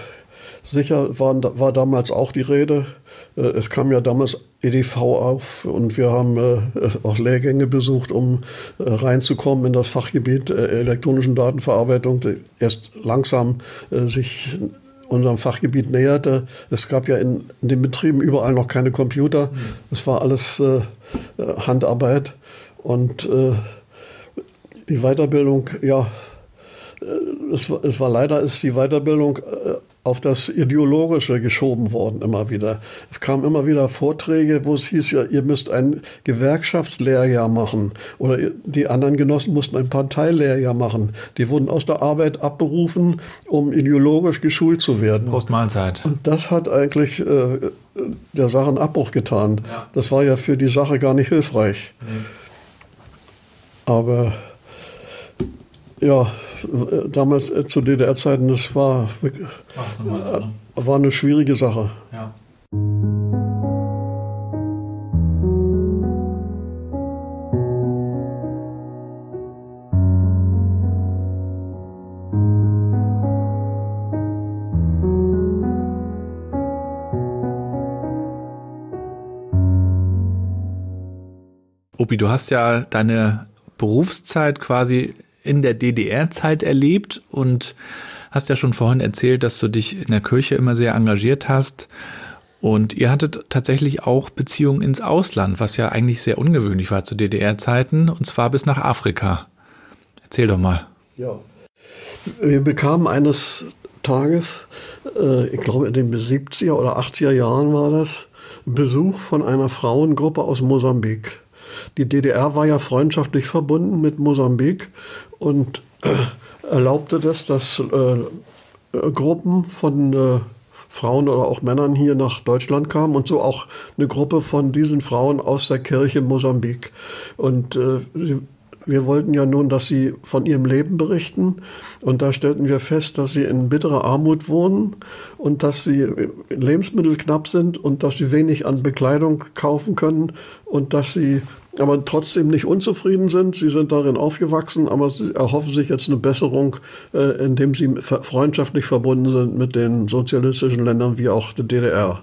sicher war, war damals auch die Rede. Es kam ja damals E D V auf und wir haben äh, auch Lehrgänge besucht, um äh, reinzukommen in das Fachgebiet äh, elektronischen Datenverarbeitung, die erst langsam äh, sich unserem Fachgebiet näherte. Es gab ja in, in den Betrieben überall noch keine Computer. Es war alles äh, Handarbeit und äh, die Weiterbildung, ja, äh, es, es war leider ist die Weiterbildung äh, auf das Ideologische geschoben worden immer wieder. Es kamen immer wieder Vorträge, wo es hieß, ja, ihr müsst ein Gewerkschaftslehrjahr machen. Oder die anderen Genossen mussten ein Parteilehrjahr machen. Die wurden aus der Arbeit abberufen, um ideologisch geschult zu werden. Postmahlzeit. Und das hat eigentlich äh, der Sache einen Abbruch getan. Ja. Das war ja für die Sache gar nicht hilfreich. Nee. Aber ja, damals äh, zu D D R-Zeiten, das war, äh, ne? war eine schwierige Sache. Ja. Opi, du hast ja deine Berufszeit quasi in der D D R-Zeit erlebt und hast ja schon vorhin erzählt, dass du dich in der Kirche immer sehr engagiert hast. Und ihr hattet tatsächlich auch Beziehungen ins Ausland, was ja eigentlich sehr ungewöhnlich war zu D D R-Zeiten, und zwar bis nach Afrika. Erzähl doch mal. Ja, wir bekamen eines Tages, äh, ich glaube in den siebziger oder achtziger Jahren war das, Besuch von einer Frauengruppe aus Mosambik. Die D D R war ja freundschaftlich verbunden mit Mosambik und äh, erlaubte das, dass äh, Gruppen von äh, Frauen oder auch Männern hier nach Deutschland kamen und so auch eine Gruppe von diesen Frauen aus der Kirche Mosambik. Und äh, wir wollten ja nun, dass sie von ihrem Leben berichten, und da stellten wir fest, dass sie in bitterer Armut wohnen und dass sie Lebensmittel knapp sind und dass sie wenig an Bekleidung kaufen können und dass sie aber trotzdem nicht unzufrieden sind. Sie sind darin aufgewachsen, aber sie erhoffen sich jetzt eine Besserung, äh, indem sie freundschaftlich verbunden sind mit den sozialistischen Ländern wie auch der D D R.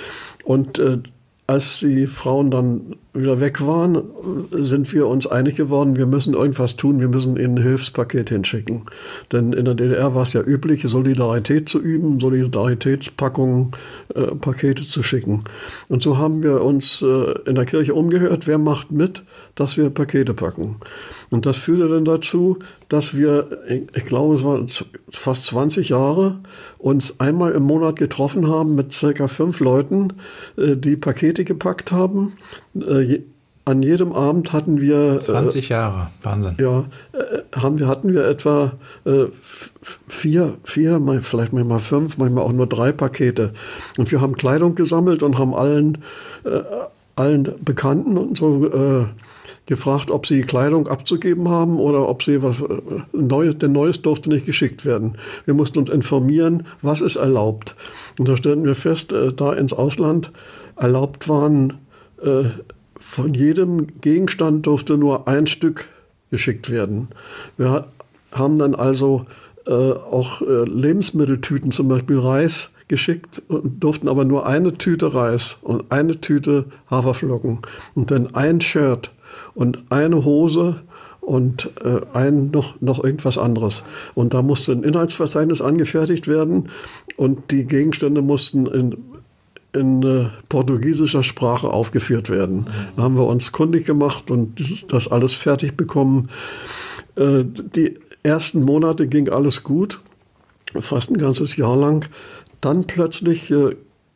Und äh, als die Frauen dann wieder weg waren, sind wir uns einig geworden, wir müssen irgendwas tun, wir müssen ihnen ein Hilfspaket hinschicken. Denn in der D D R war es ja üblich, Solidarität zu üben, Solidaritätspackungen, äh, Pakete zu schicken. Und so haben wir uns äh, in der Kirche umgehört, wer macht mit, dass wir Pakete packen. Und das führte dann dazu, dass wir, ich glaube, es waren fast zwanzig Jahre, uns einmal im Monat getroffen haben mit circa fünf Leuten, die Pakete gepackt haben. an jedem Abend hatten wir... zwanzig Jahre, Wahnsinn. Ja, äh, haben wir, hatten wir etwa äh, vier, vier, vielleicht manchmal fünf, manchmal auch nur drei Pakete. Und wir haben Kleidung gesammelt und haben allen, äh, allen Bekannten und so äh, gefragt, ob sie Kleidung abzugeben haben oder ob sie was Neues, denn Neues durfte nicht geschickt werden. Wir mussten uns informieren, was ist erlaubt. Und da stellten wir fest, äh, da ins Ausland erlaubt waren, äh, von jedem Gegenstand durfte nur ein Stück geschickt werden. Wir haben dann also äh, auch äh, Lebensmitteltüten, zum Beispiel Reis, geschickt und durften aber nur eine Tüte Reis und eine Tüte Haferflocken und dann ein Shirt und eine Hose und äh, ein noch, noch irgendwas anderes. Und da musste ein Inhaltsverzeichnis angefertigt werden und die Gegenstände mussten in in äh, portugiesischer Sprache aufgeführt werden. Da haben wir uns kundig gemacht und das alles fertig bekommen. Äh, die ersten Monate ging alles gut, fast ein ganzes Jahr lang. Dann plötzlich äh,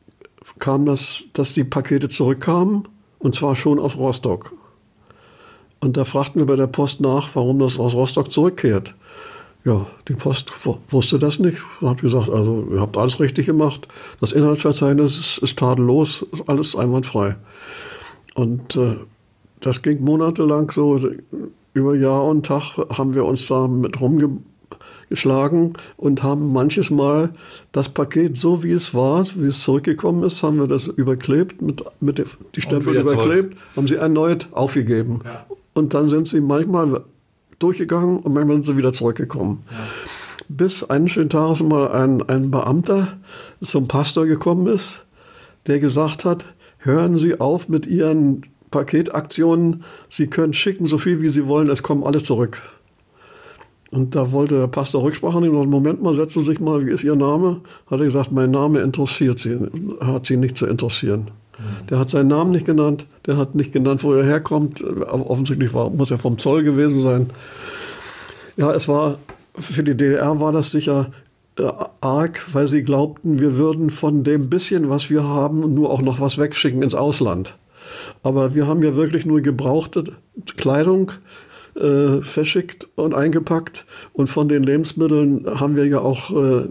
kam das, dass die Pakete zurückkamen, und zwar schon aus Rostock. Und da fragten wir bei der Post nach, warum das aus Rostock zurückkehrt. Ja, die Post wusste das nicht. Sie hat gesagt, also ihr habt alles richtig gemacht. Das Inhaltsverzeichnis ist, ist tadellos, alles einwandfrei. Und äh, das ging monatelang so. Über Jahr und Tag haben wir uns da mit rumgeschlagen und haben manches Mal das Paket so wie es war, wie es zurückgekommen ist, haben wir das überklebt, mit, mit der, die Stempel überklebt, zurück. Haben sie erneut aufgegeben. Ja. Und dann sind sie manchmal durchgegangen und manchmal sind sie wieder zurückgekommen. Ja. Bis eines schönen Tages mal ein, ein Beamter zum Pastor gekommen ist, der gesagt hat, hören Sie auf mit Ihren Paketaktionen, Sie können schicken so viel wie Sie wollen, es kommen alle zurück. Und da wollte der Pastor Rücksprache nehmen und Moment mal, setzen Sie sich mal, wie ist Ihr Name? Hat er gesagt, mein Name interessiert Sie, hat Sie nicht zu interessieren. Der hat seinen Namen nicht genannt, der hat nicht genannt, wo er herkommt. Offensichtlich war, muss er vom Zoll gewesen sein. Ja, es war, für die D D R war das sicher äh, arg, weil sie glaubten, wir würden von dem bisschen, was wir haben, nur auch noch was wegschicken ins Ausland. Aber wir haben ja wirklich nur gebrauchte Kleidung äh, verschickt und eingepackt. Und von den Lebensmitteln haben wir ja auch äh,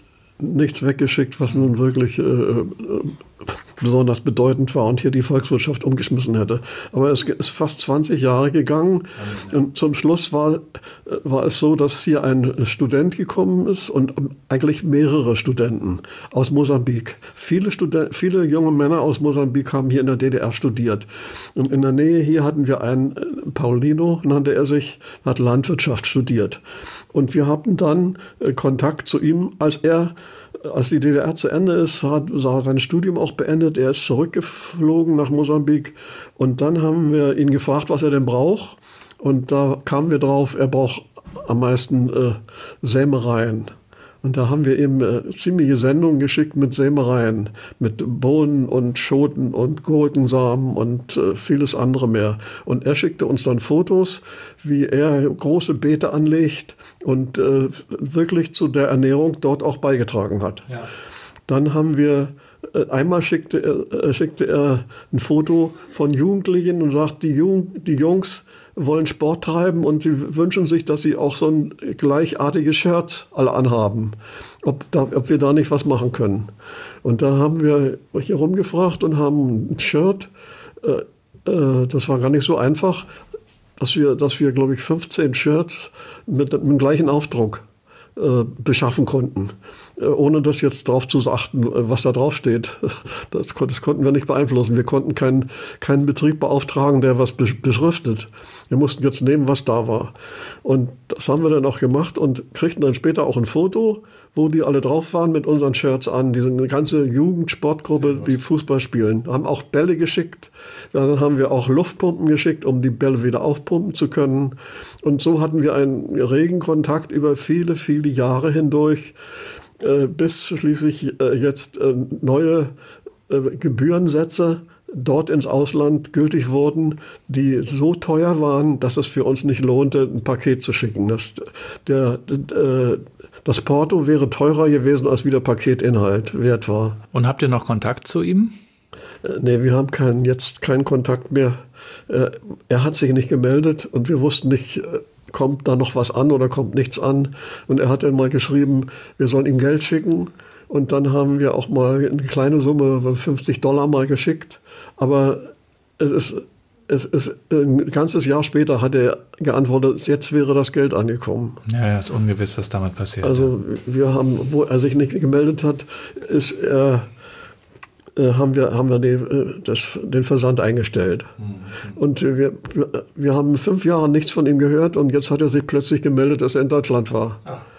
nichts weggeschickt, was nun wirklich äh, besonders bedeutend war und hier die Volkswirtschaft umgeschmissen hätte. Aber es ist fast zwanzig Jahre gegangen und zum Schluss war, war es so, dass hier ein Student gekommen ist und eigentlich mehrere Studenten aus Mosambik. Viele, Studen- viele junge Männer aus Mosambik haben hier in der D D R studiert. Und in der Nähe hier hatten wir einen, Paulino nannte er sich, hat Landwirtschaft studiert. Und wir hatten dann Kontakt zu ihm, als er Als die D D R zu Ende ist, hat er sein Studium auch beendet. Er ist zurückgeflogen nach Mosambik. Und dann haben wir ihn gefragt, was er denn braucht. Und da kamen wir drauf, er braucht am meisten äh, Sämereien. Und da haben wir ihm äh, ziemliche Sendungen geschickt mit Sämereien, mit Bohnen und Schoten und Gurkensamen und äh, vieles andere mehr. Und er schickte uns dann Fotos, wie er große Beete anlegt und äh, wirklich zu der Ernährung dort auch beigetragen hat. Ja. Dann haben wir, äh, einmal schickte er, äh, schickte er ein Foto von Jugendlichen und sagt, die, Jung, die Jungs wollen Sport treiben und sie wünschen sich, dass sie auch so ein gleichartiges Shirt alle anhaben, ob, da, ob wir da nicht was machen können. Und da haben wir hier rumgefragt und haben ein Shirt, äh, äh, das war gar nicht so einfach, dass wir, dass wir glaube ich, fünfzehn Shirts mit, mit dem gleichen Aufdruck äh, beschaffen konnten. Ohne das jetzt drauf zu achten, was da drauf steht. Das, das konnten wir nicht beeinflussen. Wir konnten keinen, keinen Betrieb beauftragen, der was beschriftet. Wir mussten jetzt nehmen, was da war. Und das haben wir dann auch gemacht und kriegten dann später auch ein Foto, wo die alle drauf waren mit unseren Shirts an. Diese ganze Jugendsportgruppe, die Fußball spielen. Haben auch Bälle geschickt. Dann haben wir auch Luftpumpen geschickt, um die Bälle wieder aufpumpen zu können. Und so hatten wir einen regen Kontakt über viele, viele Jahre hindurch, bis schließlich jetzt neue Gebührensätze dort ins Ausland gültig wurden, die so teuer waren, dass es für uns nicht lohnte, ein Paket zu schicken. Das, der, der, das Porto wäre teurer gewesen, als wie der Paketinhalt wert war. Und habt ihr noch Kontakt zu ihm? Äh, nee, wir haben keinen, jetzt keinen Kontakt mehr. Äh, er hat sich nicht gemeldet und wir wussten nicht, äh, kommt da noch was an oder kommt nichts an. Und er hat dann mal geschrieben, wir sollen ihm Geld schicken. Und dann haben wir auch mal eine kleine Summe, fünfzig Dollar mal geschickt. Aber es ist, es ist ein ganzes Jahr später hat er geantwortet, jetzt wäre das Geld angekommen. Ja, ja, ist ungewiss, was damit passiert. Also wir haben, wo er sich nicht gemeldet hat, ist er... Äh, haben wir, haben wir den, das, den Versand eingestellt. Mhm. Und wir, wir haben fünf Jahre nichts von ihm gehört und jetzt hat er sich plötzlich gemeldet, dass er in Deutschland war.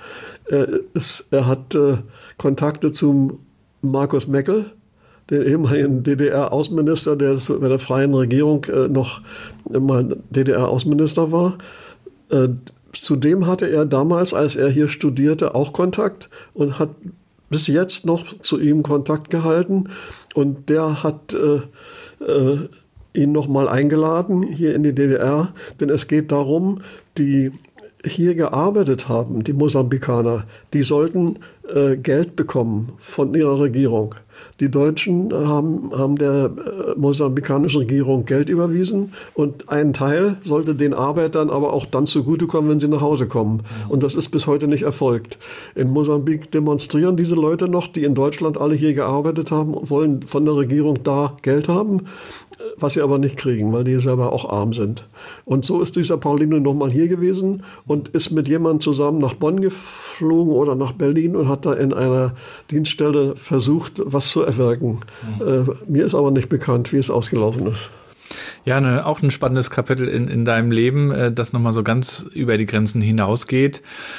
Er, ist, er hat äh, Kontakte zum Markus Meckel, den ehemaligen D D R-Außenminister, der bei der Freien Regierung äh, noch mal D D R-Außenminister war. Äh, zudem hatte er damals, als er hier studierte, auch Kontakt und hat bis jetzt noch zu ihm Kontakt gehalten und der hat äh, äh, ihn nochmal eingeladen hier in die D D R, denn es geht darum, die hier gearbeitet haben, die Mosambikaner, die sollten äh, Geld bekommen von ihrer Regierung. Die Deutschen haben, haben der äh, mosambikanischen Regierung Geld überwiesen und ein Teil sollte den Arbeitern aber auch dann zugutekommen, wenn sie nach Hause kommen. Und das ist bis heute nicht erfolgt. In Mosambik demonstrieren diese Leute noch, die in Deutschland alle hier gearbeitet haben, wollen von der Regierung da Geld haben, was sie aber nicht kriegen, weil die selber auch arm sind. Und so ist dieser Paulino nochmal hier gewesen und ist mit jemandem zusammen nach Bonn geflogen oder nach Berlin und hat da in einer Dienststelle versucht, was zu erwirken. Mhm. Äh, mir ist aber nicht bekannt, wie es ausgelaufen ist. Ja, ne, auch ein spannendes Kapitel in, in deinem Leben, äh, das nochmal so ganz über die Grenzen hinausgeht.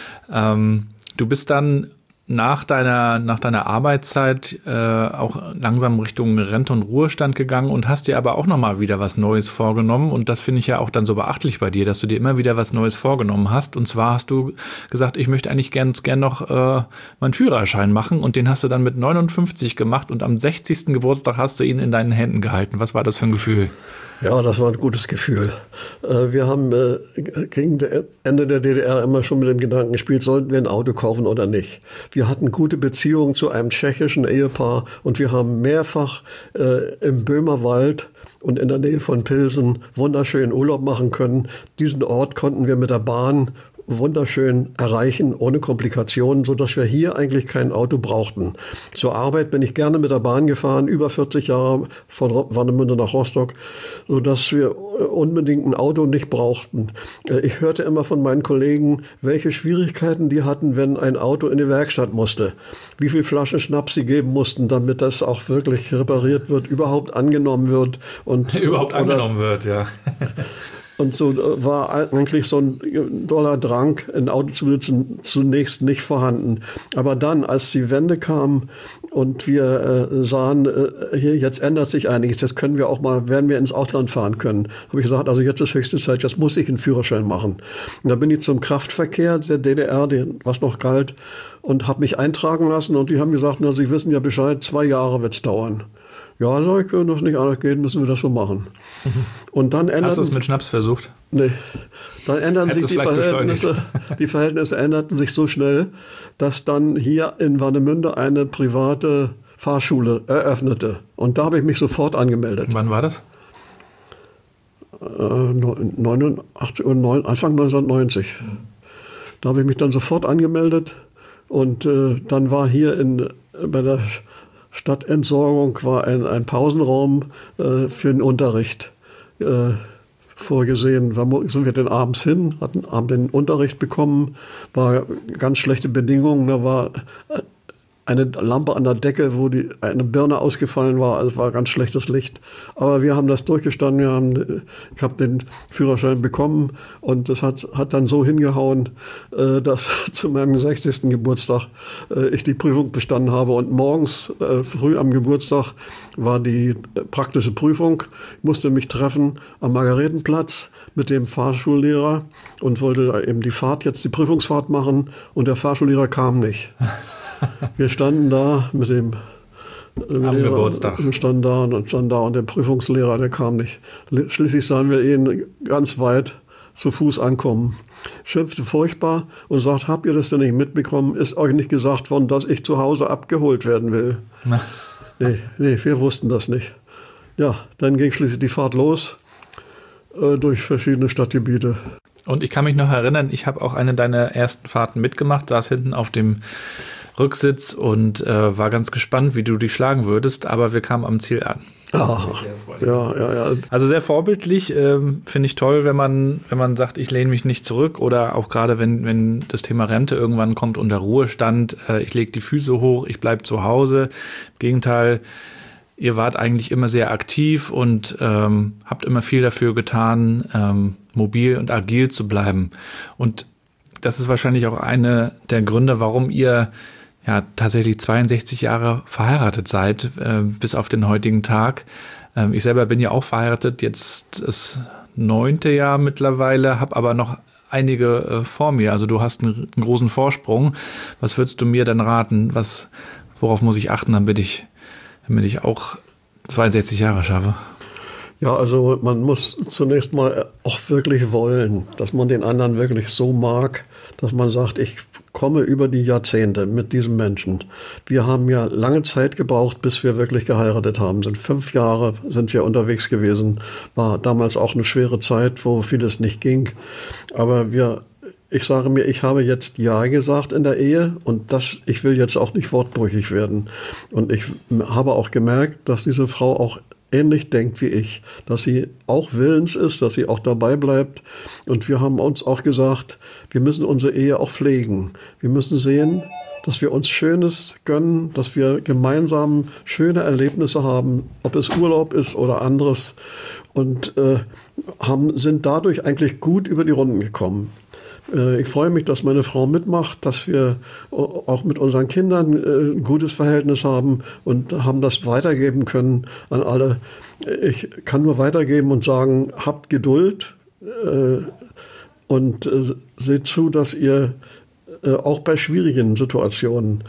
Ähm, du bist dann nach deiner, nach deiner Arbeitszeit äh, auch langsam Richtung Rente und Ruhestand gegangen und hast dir aber auch nochmal wieder was Neues vorgenommen. Und das finde ich ja auch dann so beachtlich bei dir, dass du dir immer wieder was Neues vorgenommen hast. Und zwar hast du gesagt, ich möchte eigentlich ganz gern noch äh, meinen Führerschein machen. Und den hast du dann mit neunundfünfzig gemacht und am sechzigsten Geburtstag hast du ihn in deinen Händen gehalten. Was war das für ein Gefühl? Ja, das war ein gutes Gefühl. Wir haben gegen Ende der D D R immer schon mit dem Gedanken gespielt, sollten wir ein Auto kaufen oder nicht. Wir hatten gute Beziehungen zu einem tschechischen Ehepaar und wir haben mehrfach äh, im Böhmerwald und in der Nähe von Pilsen wunderschönen Urlaub machen können. Diesen Ort konnten wir mit der Bahn wunderschön erreichen, ohne Komplikationen, sodass wir hier eigentlich kein Auto brauchten. Zur Arbeit bin ich gerne mit der Bahn gefahren, über vierzig Jahre von Warnemünde nach Rostock, sodass wir unbedingt ein Auto nicht brauchten. Ich hörte immer von meinen Kollegen, welche Schwierigkeiten die hatten, wenn ein Auto in die Werkstatt musste. Wie viel Flaschen Schnaps sie geben mussten, damit das auch wirklich repariert wird, überhaupt angenommen wird. Und überhaupt angenommen oder, wird, ja. Und so war eigentlich so ein doller Drang, ein Auto zu besitzen, zunächst nicht vorhanden. Aber dann, als die Wende kam und wir äh, sahen, äh, hier jetzt ändert sich einiges, jetzt können wir auch mal, werden wir ins Ausland fahren können, habe ich gesagt, also jetzt ist höchste Zeit, jetzt muss ich einen Führerschein machen. Und da bin ich zum Kraftverkehr der D D R, den, was noch galt, und habe mich eintragen lassen und die haben gesagt, na, Sie wissen ja Bescheid, zwei Jahre wird es dauern. Ja, sag ich, wenn das nicht anders geht, müssen wir das so machen. Mhm. Und dann ändern Hast du es mit Schnaps versucht? Nee. Dann ändern sich die Verhältnisse. Die Verhältnisse änderten sich so schnell, dass dann hier in Warnemünde eine private Fahrschule eröffnete. Und da habe ich mich sofort angemeldet. Wann war das? Äh, neunundachtzig, Anfang neunzehnhundertneunzig. Mhm. Da habe ich mich dann sofort angemeldet. Und äh, dann war hier in, bei der Stadtentsorgung war ein, ein Pausenraum äh, für den Unterricht äh, vorgesehen. Da sind wir dann abends hin, hatten haben den Unterricht bekommen, war ganz schlechte Bedingungen. Da war eine Lampe an der Decke, wo die, eine Birne ausgefallen war. Also war ganz schlechtes Licht. Aber wir haben das durchgestanden. Wir haben, ich habe den Führerschein bekommen und das hat, hat dann so hingehauen, äh, dass zu meinem sechzigsten Geburtstag äh, ich die Prüfung bestanden habe. Und morgens äh, früh am Geburtstag war die äh, praktische Prüfung. Ich musste mich treffen am Margaretenplatz mit dem Fahrschullehrer und wollte eben die Fahrt, jetzt die Prüfungsfahrt machen. Und der Fahrschullehrer kam nicht. Wir standen da mit dem Am Lehrer, Geburtstag. Wir standen da und standen da und der Prüfungslehrer, der kam nicht. Schließlich sahen wir ihn ganz weit zu Fuß ankommen. Schimpfte furchtbar und sagt, habt ihr das denn nicht mitbekommen? Ist euch nicht gesagt worden, dass ich zu Hause abgeholt werden will? nee, nee, wir wussten das nicht. ja, dann ging schließlich die Fahrt los äh, durch verschiedene Stadtgebiete. Und ich kann mich noch erinnern, ich habe auch eine deiner ersten Fahrten mitgemacht, saß hinten auf dem Rücksitz und äh, war ganz gespannt, wie du dich schlagen würdest, aber wir kamen am Ziel an. Ah, ja, ja, ja. Also sehr vorbildlich, ähm, finde ich toll, wenn man, wenn man sagt, ich lehne mich nicht zurück oder auch gerade, wenn, wenn das Thema Rente irgendwann kommt unter Ruhestand, äh, ich lege die Füße hoch, ich bleibe zu Hause. Im Gegenteil, ihr wart eigentlich immer sehr aktiv und ähm, habt immer viel dafür getan, ähm, mobil und agil zu bleiben. Und das ist wahrscheinlich auch eine der Gründe, warum ihr ja tatsächlich zweiundsechzig Jahre verheiratet seid, äh, bis auf den heutigen Tag. Ähm, ich selber bin ja auch verheiratet, jetzt das neunte Jahr mittlerweile, habe aber noch einige äh, vor mir. Also du hast einen, einen großen Vorsprung. Was würdest du mir dann raten? Was, worauf muss ich achten, damit ich, damit ich auch zweiundsechzig Jahre schaffe? Ja, also man muss zunächst mal auch wirklich wollen, dass man den anderen wirklich so mag, dass man sagt, ich komme über die Jahrzehnte mit diesem Menschen. Wir haben ja lange Zeit gebraucht, bis wir wirklich geheiratet haben. Sind fünf Jahre sind wir unterwegs gewesen. War damals auch eine schwere Zeit, wo vieles nicht ging. Aber wir, ich sage mir, ich habe jetzt Ja gesagt in der Ehe und das, ich will jetzt auch nicht wortbrüchig werden. Und ich habe auch gemerkt, dass diese Frau auch ähnlich denkt wie ich, dass sie auch willens ist, dass sie auch dabei bleibt. Und wir haben uns auch gesagt, wir müssen unsere Ehe auch pflegen. Wir müssen sehen, dass wir uns Schönes gönnen, dass wir gemeinsam schöne Erlebnisse haben, ob es Urlaub ist oder anderes. Und äh, haben, sind dadurch eigentlich gut über die Runden gekommen. Ich freue mich, dass meine Frau mitmacht, dass wir auch mit unseren Kindern ein gutes Verhältnis haben und haben das weitergeben können an alle. Ich kann nur weitergeben und sagen, habt Geduld und seht zu, dass ihr auch bei schwierigen Situationen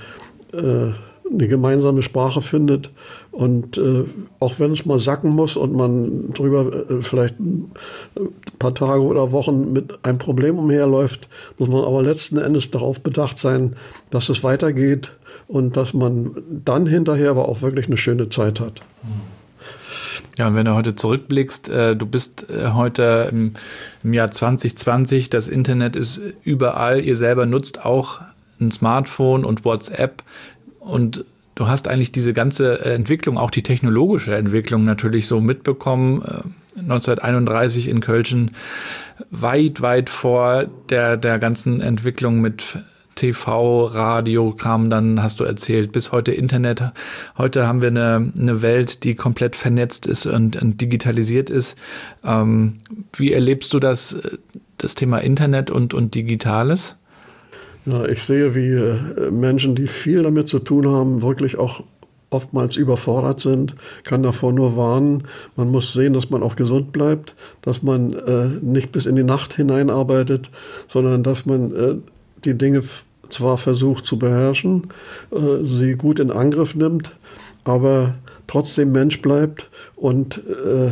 eine gemeinsame Sprache findet und äh, auch wenn es mal sacken muss und man drüber äh, vielleicht ein paar Tage oder Wochen mit einem Problem umherläuft, muss man aber letzten Endes darauf bedacht sein, dass es weitergeht und dass man dann hinterher aber auch wirklich eine schöne Zeit hat. Ja, und wenn du heute zurückblickst, äh, du bist äh, heute im, im Jahr zwanzig zwanzig, das Internet ist überall, ihr selber nutzt auch ein Smartphone und WhatsApp. Und du hast eigentlich diese ganze Entwicklung, auch die technologische Entwicklung natürlich so mitbekommen, neunzehnhunderteinunddreißig in Köln, weit, weit vor der, der ganzen Entwicklung mit T V, Radio kam dann, hast du erzählt, bis heute Internet. Heute haben wir eine, eine Welt, die komplett vernetzt ist und, und digitalisiert ist. Ähm, wie erlebst du das, das Thema Internet und, und Digitales? Ja, ich sehe, wie äh, Menschen, die viel damit zu tun haben, wirklich auch oftmals überfordert sind, kann davor nur warnen. Man muss sehen, dass man auch gesund bleibt, dass man äh, nicht bis in die Nacht hineinarbeitet, sondern dass man äh, die Dinge f- zwar versucht zu beherrschen, äh, sie gut in Angriff nimmt, aber trotzdem Mensch bleibt und äh,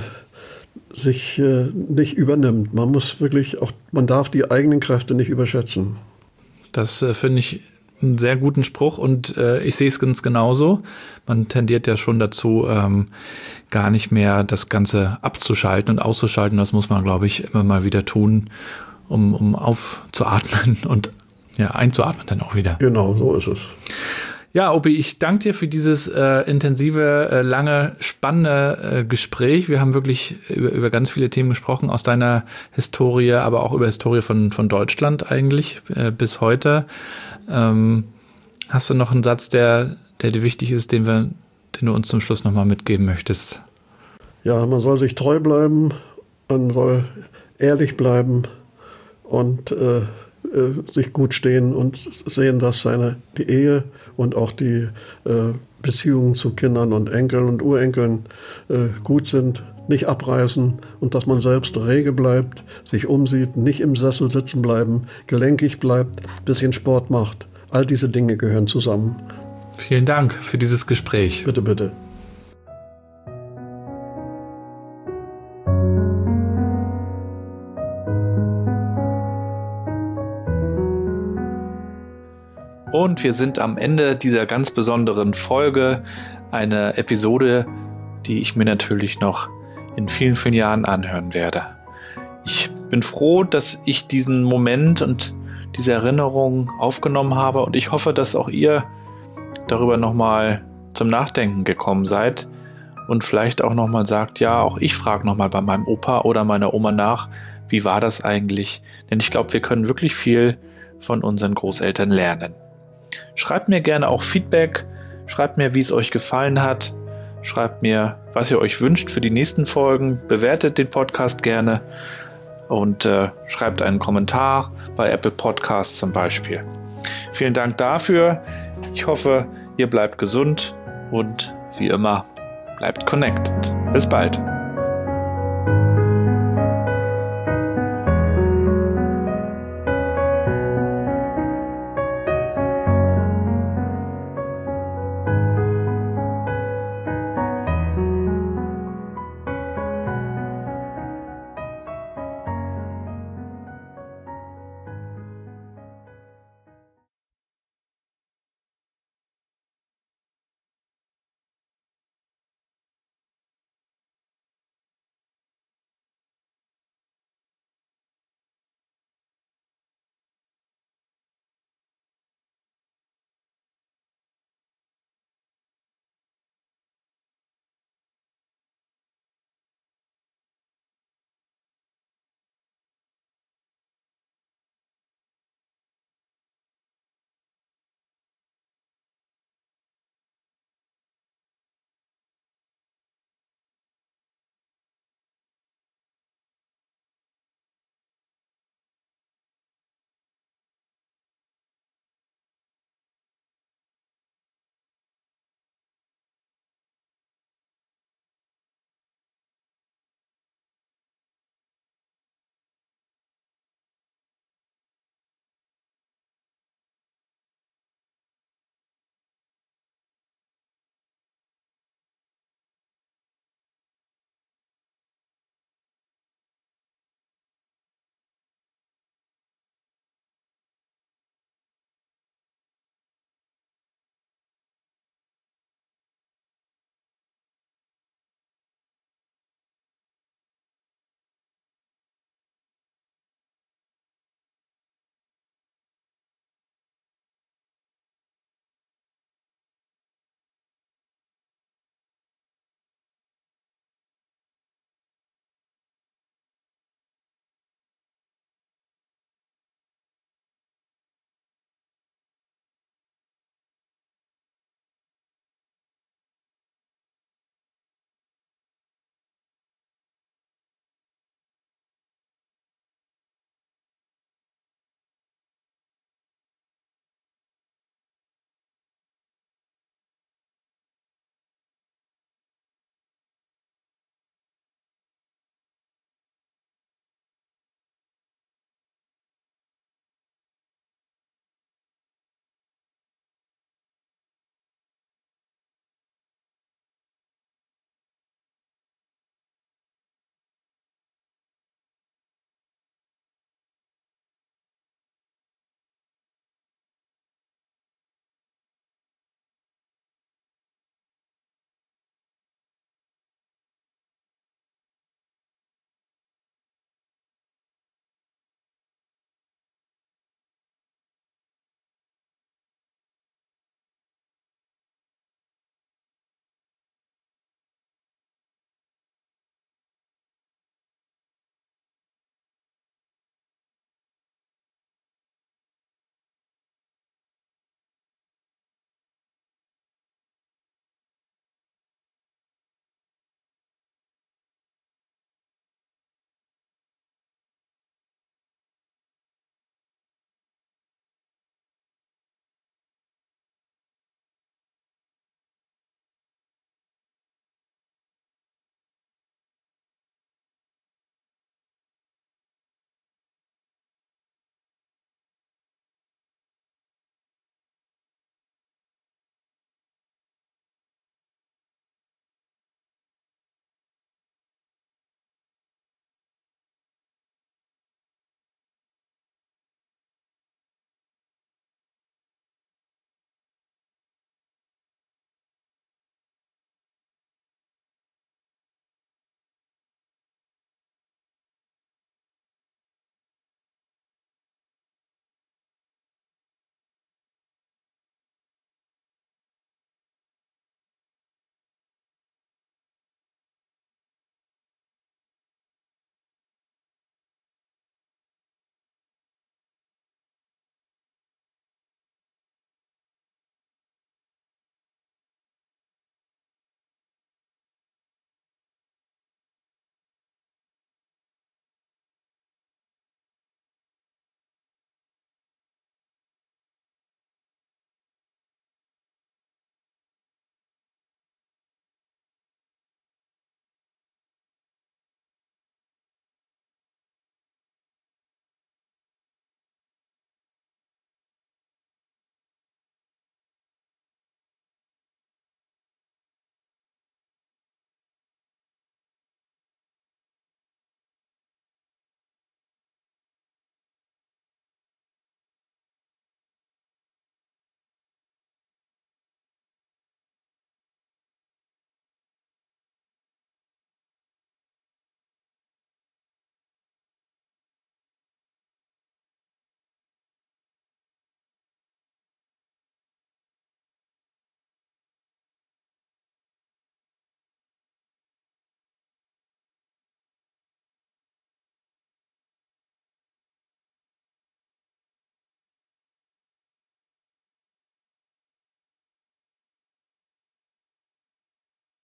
sich äh, nicht übernimmt. Man muss wirklich auch, man darf die eigenen Kräfte nicht überschätzen. Das äh, finde ich einen sehr guten Spruch und äh, ich sehe es ganz genauso. Man tendiert ja schon dazu, ähm, gar nicht mehr das Ganze abzuschalten und auszuschalten. Das muss man, glaube ich, immer mal wieder tun, um, um aufzuatmen und ja, einzuatmen dann auch wieder. Genau, so ist es. Ja, Opi, ich danke dir für dieses äh, intensive, äh, lange, spannende äh, Gespräch. Wir haben wirklich über, über ganz viele Themen gesprochen, aus deiner Historie, aber auch über Historie von, von Deutschland eigentlich äh, bis heute. Ähm, hast du noch einen Satz, der, der dir wichtig ist, den, wir, den du uns zum Schluss nochmal mitgeben möchtest? Ja, man soll sich treu bleiben, man soll ehrlich bleiben und äh, äh, sich gut stehen und sehen, dass seine die Ehe und auch die äh, Beziehungen zu Kindern und Enkeln und Urenkeln äh, gut sind, nicht abreißen und dass man selbst rege bleibt, sich umsieht, nicht im Sessel sitzen bleiben, gelenkig bleibt, bisschen Sport macht. All diese Dinge gehören zusammen. Vielen Dank für dieses Gespräch. Bitte, bitte. Und wir sind am Ende dieser ganz besonderen Folge, eine Episode, die ich mir natürlich noch in vielen, vielen Jahren anhören werde. Ich bin froh, dass ich diesen Moment und diese Erinnerung aufgenommen habe und ich hoffe, dass auch ihr darüber nochmal zum Nachdenken gekommen seid und vielleicht auch nochmal sagt, ja, auch ich frage nochmal bei meinem Opa oder meiner Oma nach, wie war das eigentlich? Denn ich glaube, wir können wirklich viel von unseren Großeltern lernen. Schreibt mir gerne auch Feedback, schreibt mir, wie es euch gefallen hat, schreibt mir, was ihr euch wünscht für die nächsten Folgen, bewertet den Podcast gerne und äh, schreibt einen Kommentar bei Apple Podcasts zum Beispiel. Vielen Dank dafür. Ich hoffe, ihr bleibt gesund und wie immer, bleibt connected. Bis bald.